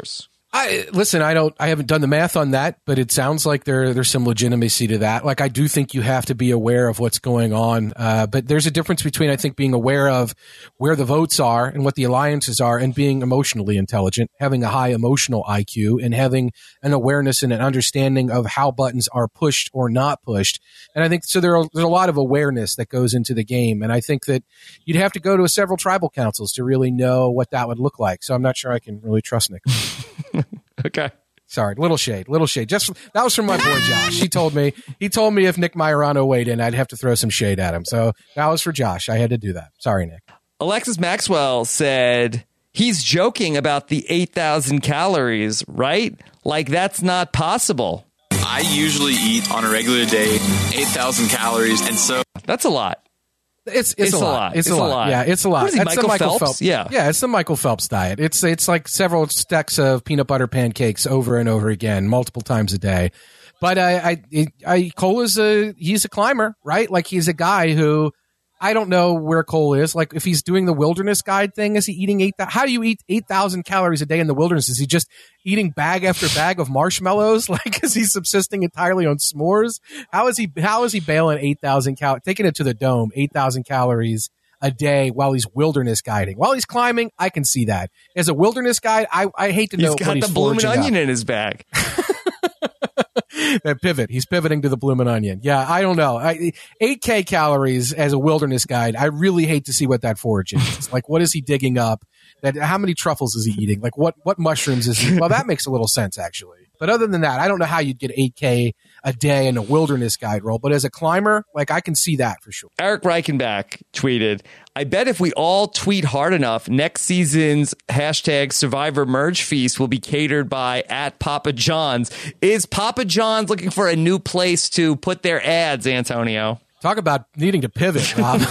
I listen, I don't I haven't done the math on that, but it sounds like there there's some legitimacy to that. Like I do think you have to be aware of what's going on. Uh, but there's a difference between I think being aware of where the votes are and what the alliances are and being emotionally intelligent, having a high emotional I Q and having an awareness and an understanding of how buttons are pushed or not pushed. And I think so there are, there's a lot of awareness that goes into the game. And I think that you'd have to go to several tribal councils to really know what that would look like. So I'm not sure I can really trust Nick. Okay. Sorry, little shade, little shade. Just that was from my boy Josh. He told me he told me if Nick Majorano weighed in, I'd have to throw some shade at him. So that was for Josh. I had to do that. Sorry, Nick. Alexis Maxwell said he's joking about the eight thousand calories, right? Like that's not possible. I usually eat on a regular day eight thousand calories, and so that's a lot. It's it's, it's a, lot. lot. It's, it's a lot. lot. Yeah, it's a lot. What is he, That's Michael, the Michael Phelps? Phelps. Yeah, yeah. It's the Michael Phelps diet. It's it's like several stacks of peanut butter pancakes over and over again, multiple times a day. But I, I, I Cole is a he's a climber, right? Like he's a guy who I don't know where Cole is. Like if he's doing the wilderness guide thing, is he eating eight? How do you eat eight thousand calories a day in the wilderness? Is he just eating bag after bag of marshmallows? Like is he subsisting entirely on s'mores? How is he? How is he bailing eight thousand cal? Taking it to the dome, eight thousand calories a day while he's wilderness guiding. While he's climbing, I can see that. As a wilderness guide, I, I hate to know he's got what he's the bloomin' onion up. in his bag. That pivot. He's pivoting to the bloomin' onion. Yeah, I don't know. I, eight K calories as a wilderness guide. I really hate to see what that forage is. Like, what is he digging up? That how many truffles is he eating? Like, what what mushrooms is he? Well, that makes a little sense actually. But other than that, I don't know how you'd get eight K a day in a wilderness guide role. But as a climber, like I can see that for sure. Eric Reichenbach tweeted, I bet if we all tweet hard enough, next season's hashtag Survivor Merge Feast will be catered by at Papa John's. Is Papa John's looking for a new place to put their ads, Antonio? Talk about needing to pivot, Rob.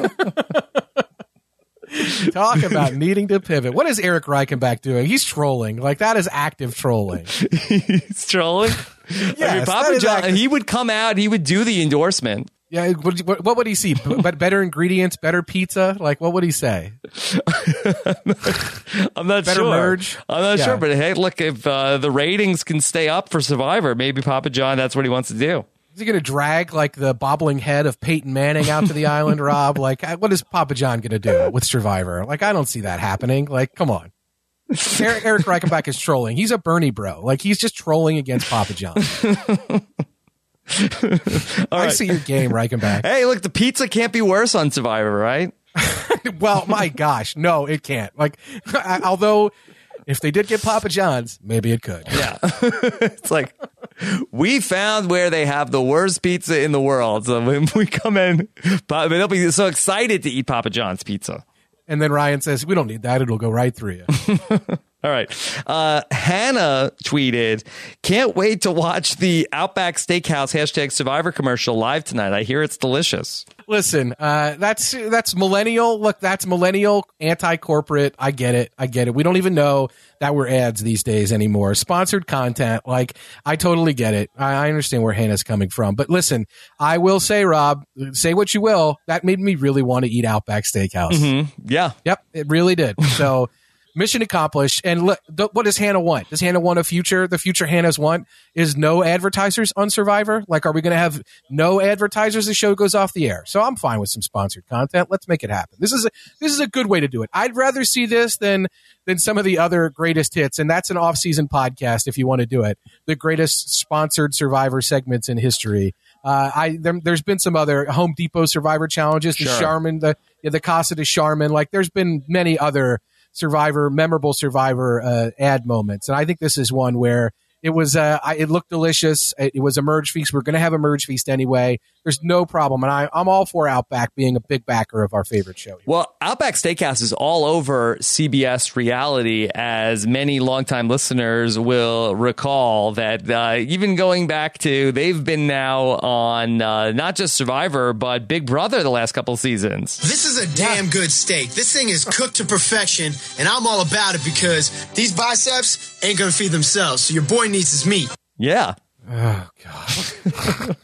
Talk about needing to pivot. What is Eric Reichenbach doing? He's trolling. Like, that is active trolling. He's trolling? Yes, I mean, Papa John, he would come out, he would do the endorsement. Yeah, what, what would he see? But better ingredients, better pizza? Like, what would he say? I'm not better sure. Merge? I'm not yeah. sure, but hey, look, if uh, the ratings can stay up for Survivor, maybe Papa John, that's what he wants to do. Is he going to drag, like, the bobbling head of Peyton Manning out to the island, Rob? Like, what is Papa John going to do with Survivor? Like, I don't see that happening. Like, come on. Eric, Eric Reichenbach is trolling. He's a Bernie bro. Like, he's just trolling against Papa John. I right. see your game, Reichenbach. Hey, look, the pizza can't be worse on Survivor, right? Well, my gosh. No, it can't. Like, although... if they did get Papa John's, maybe it could. Yeah. It's like, we found where they have the worst pizza in the world. So when we come in, they'll be so excited to eat Papa John's pizza. And then Ryan says, we don't need that. It'll go right through you. All right. Uh, Hannah tweeted, can't wait to watch the Outback Steakhouse hashtag Survivor commercial live tonight. I hear it's delicious. Listen, uh, that's that's millennial. Look, that's millennial, anti-corporate. I get it. I get it. We don't even know that we're ads these days anymore. Sponsored content. Like, I totally get it. I, I understand where Hannah's coming from. But listen, I will say, Rob, say what you will. That made me really want to eat Outback Steakhouse. Mm-hmm. Yeah. Yep, it really did. So... mission accomplished. And look, th- what does Hannah want? Does Hannah want a future? The future Hannah's want is no advertisers on Survivor. Like, are we going to have no advertisers? The show goes off the air. So I'm fine with some sponsored content. Let's make it happen. This is a, this is a good way to do it. I'd rather see this than, than some of the other greatest hits. And that's an off-season podcast if you want to do it. The greatest sponsored Survivor segments in history. Uh, I there, there's been some other Home Depot Survivor challenges. The Sure. Charmin, the, yeah, the Casa de Charmin. Like, there's been many other Survivor, memorable Survivor uh, ad moments. And I think this is one where it was, uh, I, it looked delicious. It, it was a merge feast. We're going to have a merge feast anyway. There's no problem. And I, I'm all for Outback being a big backer of our favorite show. Well, Outback Steakhouse is all over C B S reality, as many longtime listeners will recall that uh, even going back to, they've been now on uh, not just Survivor, but Big Brother the last couple seasons. This is a damn good steak. This thing is cooked to perfection, and I'm all about it because these biceps ain't going to feed themselves. So your boy needs his meat. Yeah. Oh, God.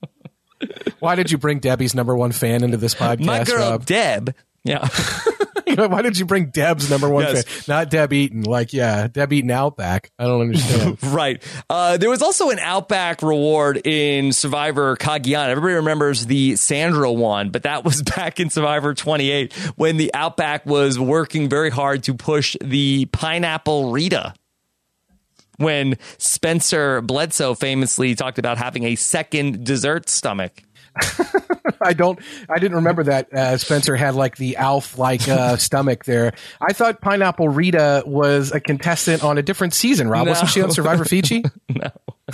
Why did you bring Debbie's number one fan into this podcast, My girl, Rob? Deb. Yeah. Why did you bring Deb's number one Yes. fan? Not Deb Eaton. Like, yeah, Deb Eaton Outback. I don't understand. Right. Uh, there was also an Outback reward in Survivor Cagayan. Everybody remembers the Sandra one, but that was back in Survivor twenty-eight when the Outback was working very hard to push the Pineapple Rita. When Spencer Bledsoe famously talked about having a second dessert stomach. I don't. I didn't remember that uh, Spencer had like the Alf like uh, stomach there. I thought Pineapple Rita was a contestant on a different season. Rob, No. wasn't she on Survivor Fiji? No.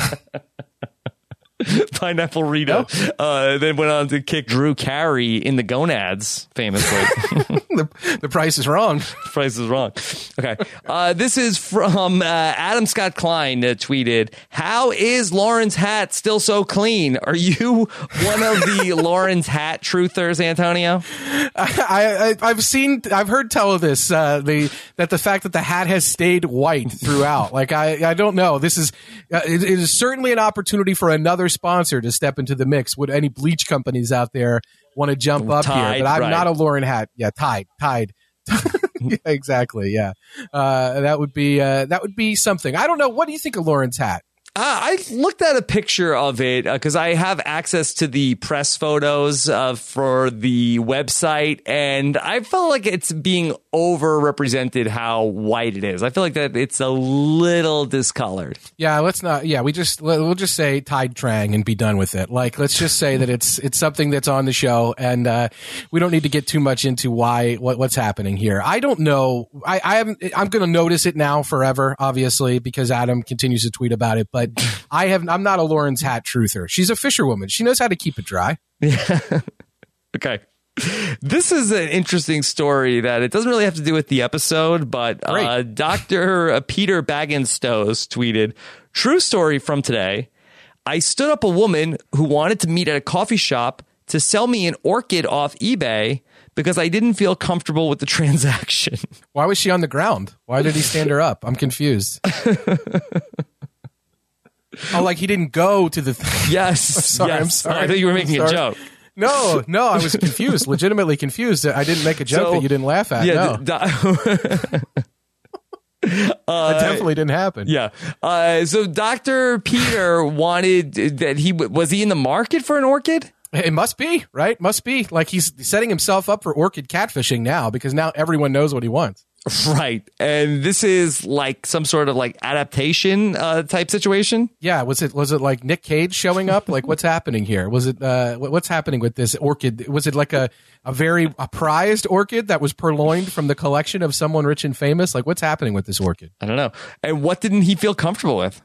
Pineapple Rita uh, then went on to kick Drew Carey in the gonads, famously. the, the price is wrong. The price is wrong. Okay. Uh, this is from uh, Adam Scott Klein uh, tweeted, how is Lauren's hat still so clean? Are you one of the Lauren's hat truthers, Antonio? I, I, I've seen, I've heard tell of this, uh, the, that the fact that the hat has stayed white throughout. Like, I, I don't know. This is, uh, it, it is certainly an opportunity for another sponsor to step into the mix. Would any bleach companies out there want to jump up Tide, here? But I'm right. not a Lauren hat. Yeah. Tide, Tide. Yeah, exactly. Yeah. Uh, that would be, uh, that would be something. I don't know. What do you think of Lauren's hat? Uh, I looked at a picture of it because I have access to the press photos uh, for the website, and I felt like it's being overrepresented how white it is. I feel like that it's a little discolored. Yeah, let's not. Yeah, we just we'll just say Tide Trang and be done with it. Like, let's just say that it's it's something that's on the show, and uh, we don't need to get too much into why what, what's happening here. I don't know. I, I haven't. I'm going to notice it now forever, obviously, because Adam continues to tweet about it. But I have. I'm not a Lauren's hat truther. She's a fisherwoman. She knows how to keep it dry. Yeah. Okay. This is an interesting story that it doesn't really have to do with the episode, but uh, Doctor Peter Bagginstows tweeted, true story from today. I stood up a woman who wanted to meet at a coffee shop to sell me an orchid off eBay because I didn't feel comfortable with the transaction. Why was she on the ground? Why did he stand her up? I'm confused. Oh, like he didn't go to the thing. Yes. I'm sorry. Yes. I'm sorry. I thought you were making I'm a sorry. joke. No, no, I was confused, legitimately confused. I didn't make a joke So, that you didn't laugh at. Yeah. No. d- uh, That definitely didn't happen. Yeah. Uh, so Doctor Peter wanted that he was he in the market for an orchid? It must be, right? Must be. Like he's setting himself up for orchid catfishing now because now everyone knows what he wants. Right. And this is like some sort of like adaptation uh, type situation. Yeah. Was it was it like Nick Cage showing up? Like what's happening here? Was it uh, what- what's happening with this orchid? Was it like a, a very a prized orchid that was purloined from the collection of someone rich and famous? Like what's happening with this orchid? I don't know. And what didn't he feel comfortable with?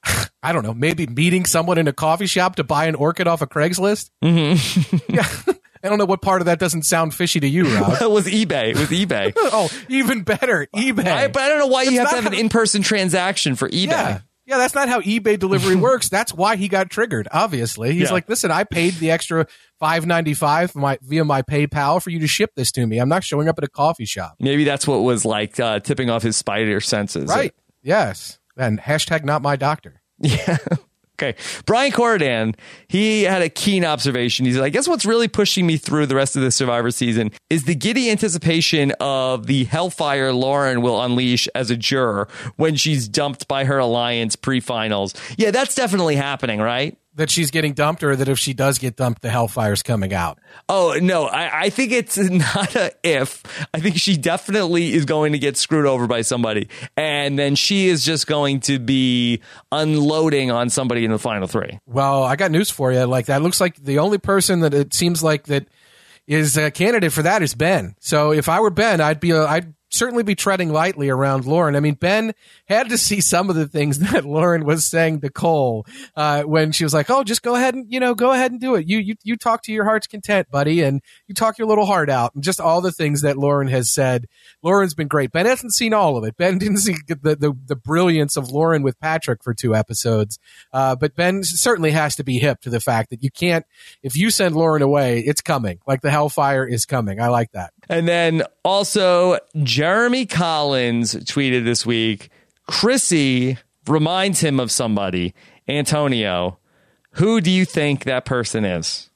I don't know. Maybe meeting someone in a coffee shop to buy an orchid off of Craigslist? Mm-hmm. Yeah. I don't know what part of that doesn't sound fishy to you, Rob. It was eBay. It was eBay. Oh, even better. eBay. I, but I don't know why That's you have not to have an how- in-person transaction for eBay. Yeah. Yeah, that's not how eBay delivery works. That's why he got triggered, obviously. He's Yeah. like, listen, I paid the extra five ninety-five my, via my PayPal for you to ship this to me. I'm not showing up at a coffee shop. Maybe that's what was like uh, tipping off his spider senses. Right. Yes. And hashtag not my doctor. Yeah. Okay. Brian Corridan, he had a keen observation. He said, I guess what's really pushing me through the rest of the Survivor season is the giddy anticipation of the hellfire Lauren will unleash as a juror when she's dumped by her alliance pre-finals. Yeah, that's definitely happening, right? That she's getting dumped, or that if she does get dumped, the hellfire's coming out. Oh, no, I, I think it's not a if. I think she definitely is going to get screwed over by somebody. And then she is just going to be unloading on somebody in the final three. Well, I got news for you. Like, that looks like the only person that it seems like that is a candidate for that is Ben. So if I were Ben, I'd be, a, I'd certainly be treading lightly around Lauren. I mean, Ben had to see some of the things that Lauren was saying to Cole uh, when she was like, "Oh, just go ahead and you know, go ahead and do it. You you you talk to your heart's content, buddy, and you talk your little heart out." And just all the things that Lauren has said. Lauren's been great. Ben hasn't seen all of it. Ben didn't see the the, the brilliance of Lauren with Patrick for two episodes. Uh, but Ben certainly has to be hip to the fact that you can't, if you send Lauren away, it's coming. Like the hellfire is coming. I like that. And then also Jeremy Collins tweeted this week, Chrissy reminds him of somebody. Antonio, who do you think that person is?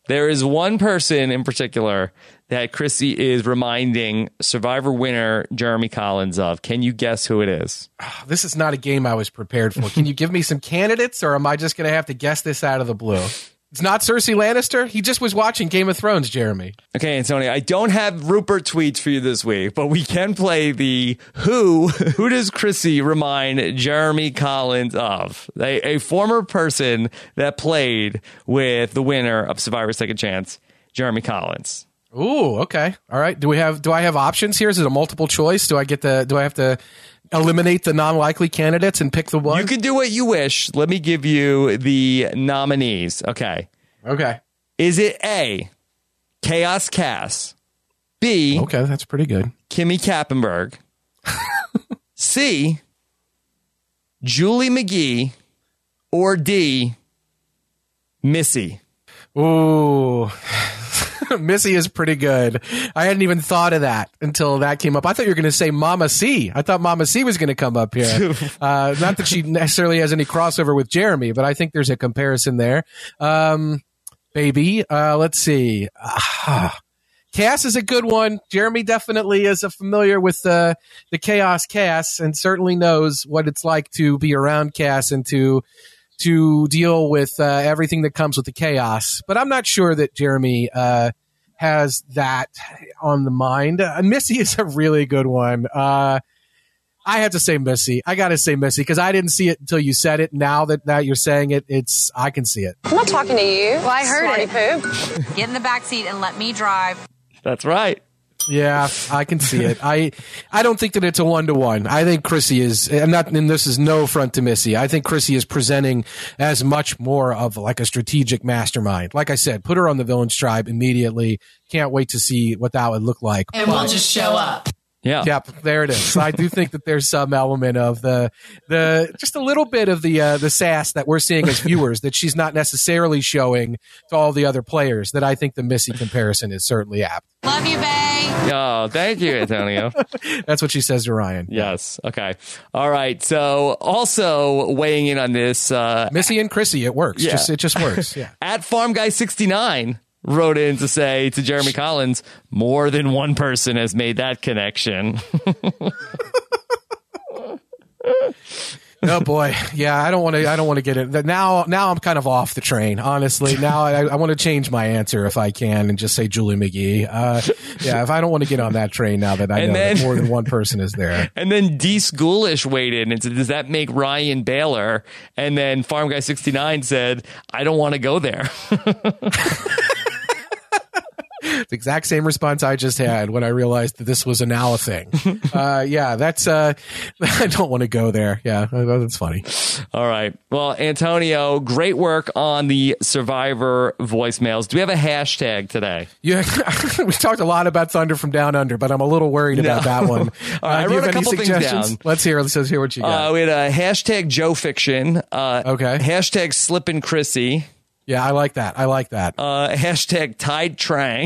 There is one person in particular that Chrissy is reminding Survivor winner Jeremy Collins of. Can you guess who it is? Oh, this is not a game I was prepared for. Can you give me some candidates, or am I just going to have to guess this out of the blue? It's not Cersei Lannister? He just was watching Game of Thrones, Jeremy. Okay, Antonio, I don't have Rupert tweets for you this week, but we can play the who. Who does Chrissy remind Jeremy Collins of? A, a former person that played with the winner of Survivor Second Chance, Jeremy Collins. Ooh, okay. All right. Do we have do I have options here? Is it a multiple choice? Do I get the do I have to eliminate the non-likely candidates and pick the one? You can do what you wish. Let me give you the nominees. Okay. Okay. Is it A, Chaos Cass, B, okay, that's pretty good, Kimmy Kappenberg, C, Julie McGee, or D, Missy? Ooh. Missy is pretty good. I hadn't even thought of that until that came up. I thought you were going to say Mama C. I thought Mama C was going to come up here. Uh, not that she necessarily has any crossover with Jeremy, but I think there's a comparison there. Um, baby, uh, let's see. Uh, Cass is a good one. Jeremy definitely is a familiar with the the Chaos Cass and certainly knows what it's like to be around Cass and to to deal with uh, everything that comes with the chaos. But I'm not sure that Jeremy uh, has that on the mind. Uh, Missy is a really good one. Uh, I have to say Missy. I got to say Missy because I didn't see it until you said it. Now that, that you're saying it, it's I can see it. I'm not talking to you. Well, I heard it. Poop. Get in the back seat and let me drive. That's right. Yeah, I can see it. I I don't think that it's a one-to-one. I think Chrissy is, I'm not, and this is no front to Missy. I think Chrissy is presenting as much more of like a strategic mastermind. Like I said, put her on the Villains Tribe immediately. Can't wait to see what that would look like. And we'll just show up. Yeah. Yep, there it is. I do think that there's some element of the the just a little bit of the uh, the sass that we're seeing as viewers that she's not necessarily showing to all the other players. That I think the Missy comparison is certainly apt. Love you, babe. Oh, thank you, Antonio. That's what she says to Ryan. Yes. Okay. All right. So also weighing in on this, uh, Missy and Chrissy, it works. Yeah. Just it just works. Yeah. At Farm Guy sixty-nine. Wrote in to say to Jeremy Collins, more than one person has made that connection. Oh boy, yeah. I don't want to. I don't want to get it now. Now I'm kind of off the train. Honestly, now I, I want to change my answer if I can and just say Julie McGee. Uh, yeah, if I don't want to get on that train now that I And know then- that more than one person is there. And then D. Schoolish weighed in and said, does that make Ryan Baylor? And then Farm Guy sixty-nine said, I don't want to go there. The exact same response I just had when I realized that this was a now a thing. Uh, yeah, that's. Uh, I don't want to go there. Yeah, that's funny. All right. Well, Antonio, great work on the Survivor voicemails. Do we have a hashtag today? Yeah, we talked a lot about Thunder from Down Under, but I'm a little worried about No. that one. All right, I uh, do you wrote have a any couple things suggestions? down. Let's hear. Let's hear what you got. Uh, we had a hashtag Joe Fiction. Uh, okay. Hashtag Slippin' Chrissy. Yeah, I like that. I like that. Uh, hashtag Tide Trang.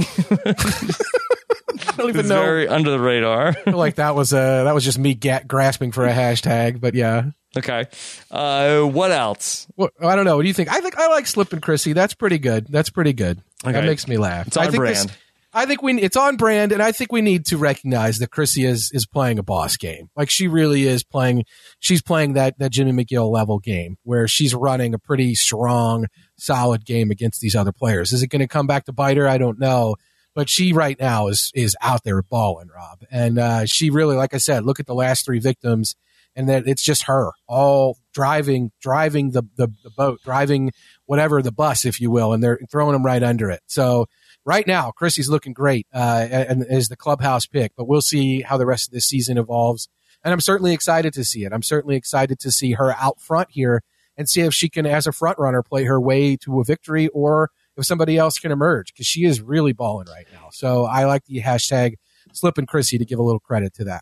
I don't even It's know. very under the radar. I feel like that was uh that was just me ga- grasping for a hashtag, but yeah. Okay. Uh, what else? Well, I don't know. What do you think? I think I like Slippin' Chrissy. That's pretty good. That's pretty good. Okay. That makes me laugh. It's on I think brand. This, I think we it's on brand, and I think we need to recognize that Chrissy is is playing a boss game. Like she really is playing. She's playing that that Jimmy McGill level game where she's running a pretty strong, solid game against these other players. Is it going to come back to bite her? I don't know. But she right now is is out there balling, Rob, and uh, she really, like I said, look at the last three victims, and that it's just her all driving driving the, the the boat, driving whatever the bus, if you will, and they're throwing them right under it. So right now, Chrissy's looking great uh, and is the clubhouse pick, but we'll see how the rest of this season evolves. And I'm certainly excited to see it. I'm certainly excited to see her out front here and see if she can, as a front runner, play her way to a victory or if somebody else can emerge, because she is really balling right now. So I like the hashtag Slippin' Chrissy to give a little credit to that for sure.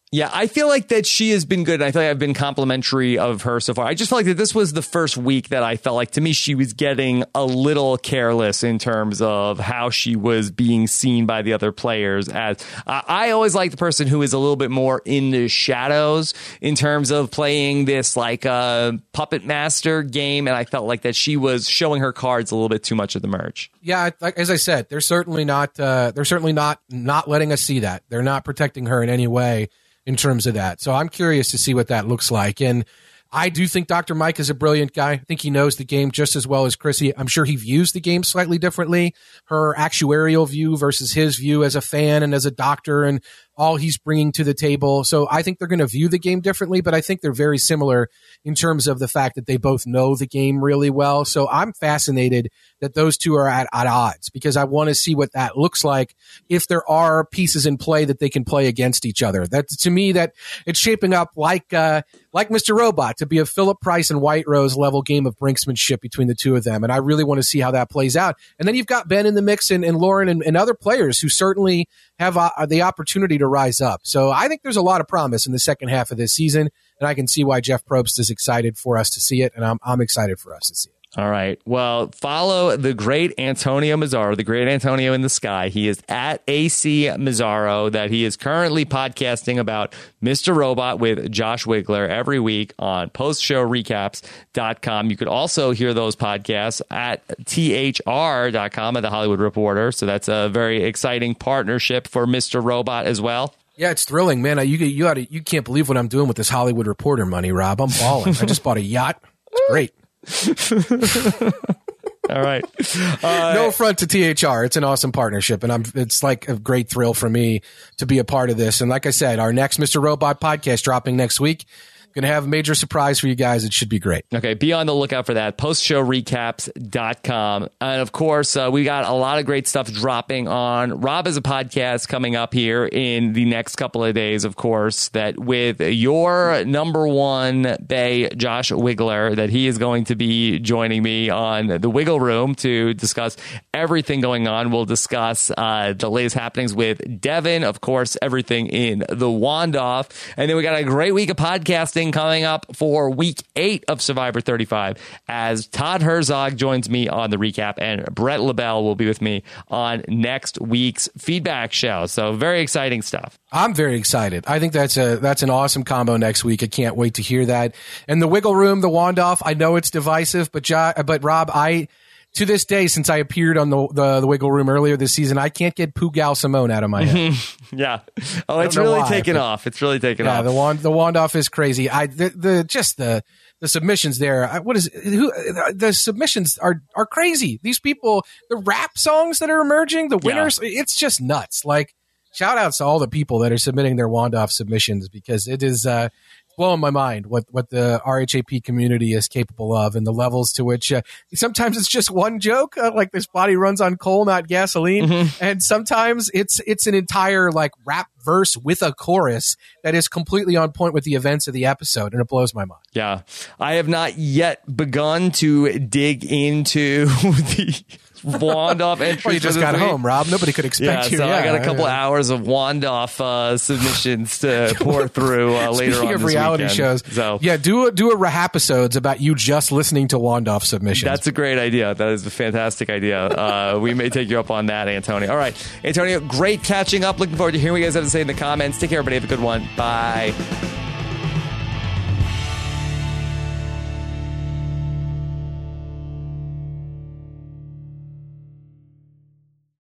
Yeah, I feel like that she has been good. And I feel like I've been complimentary of her so far. I just felt like that this was the first week that I felt like, to me, she was getting a little careless in terms of how she was being seen by the other players. As uh, I always like the person who is a little bit more in the shadows in terms of playing this like uh, puppet master game. And I felt like that she was showing her cards a little bit too much at the merge. Yeah, like, as I said, they're certainly not. Uh, they're certainly not not letting us see that. They're not protecting her in any way in terms of that. So I'm curious to see what that looks like. And I do think Doctor Mike is a brilliant guy. I think he knows the game just as well as Chrissy. I'm sure he views the game slightly differently. Her actuarial view versus his view as a fan and as a doctor and all he's bringing to the table. So I think they're going to view the game differently, but I think they're very similar in terms of the fact that they both know the game really well. So I'm fascinated that those two are at, at odds because I want to see what that looks like if there are pieces in play that they can play against each other. That to me, that it's shaping up like uh, like Mister Robot to be a Philip Price and White Rose level game of brinksmanship between the two of them. And I really want to see how that plays out. And then you've got Ben in the mix and, and Lauren and, and other players who certainly have uh, the opportunity to rise up. So I think there's a lot of promise in the second half of this season, and I can see why Jeff Probst is excited for us to see it, and I'm I'm excited for us to see it. All right. Well, follow the great Antonio Mazzaro, the great Antonio in the sky. He is at A C Mazzaro, that he is currently podcasting about Mister Robot with Josh Wigler every week on post show recaps dot com. You could also hear those podcasts at T H R dot com at The Hollywood Reporter. So that's a very exciting partnership for Mister Robot as well. Yeah, it's thrilling, man. You you gotta, you can't believe what I'm doing with this Hollywood Reporter money, Rob. I'm balling. I just bought a yacht. It's great. All right. Uh, no affront to T H R. It's an awesome partnership, and I'm. It's like a great thrill for me to be a part of this. And like I said, our next Mister Robot podcast dropping next week. Going to have a major surprise for you guys. It should be great. Okay, be on the lookout for that. post show recaps dot com. And of course, uh, we got a lot of great stuff dropping on Rob as a podcast coming up here in the next couple of days, of course, that with your number one Bay, Josh Wigler, that he is going to be joining me on the Wiggle Room to discuss everything going on. We'll discuss uh, the latest happenings with Devin, of course, everything in the Wandoff. And then we got a great week of podcasting coming up for week eight of Survivor thirty-five as Todd Herzog joins me on the recap, and Brett LaBelle will be with me on next week's feedback show. So very exciting stuff. I'm very excited. I think that's a that's an awesome combo next week. I can't wait to hear that. And the Wiggle Room, the Wandoff, I know it's divisive, but jo- but Rob, I to this day, since I appeared on the, the the Wiggle Room earlier this season, I can't get Pugal Simone out of my head. Yeah. Oh, it's really why, taken but, off. It's really taken yeah, off. the wand the Wandoff is crazy. I the, the just the the submissions there. I, what is who the submissions are are crazy. These people, the rap songs that are emerging, the winners, yeah. It's just nuts. Like shout outs to all the people that are submitting their Wandoff submissions because it is uh blowing my mind what, what the R H A P community is capable of and the levels to which uh, sometimes it's just one joke, uh, like this body runs on coal, not gasoline. Mm-hmm. And sometimes it's, it's an entire like rap verse with a chorus that is completely on point with the events of the episode. And it blows my mind. Yeah. I have not yet begun to dig into the Wandoff entries. Well, you just got week. home, Rob. Nobody could expect yeah, you. So yeah, I got a couple yeah. hours of Wandoff uh, submissions to pour through uh, later Speaking on of this reality weekend. shows, so yeah, do a, do a Rahapisodes about you just listening to Wandoff submissions. That's a great idea. That is a fantastic idea. Uh, we may take you up on that, Antonio. All right, Antonio, great catching up. Looking forward to hearing what you guys have to say in the comments. Take care, everybody. Have a good one. Bye.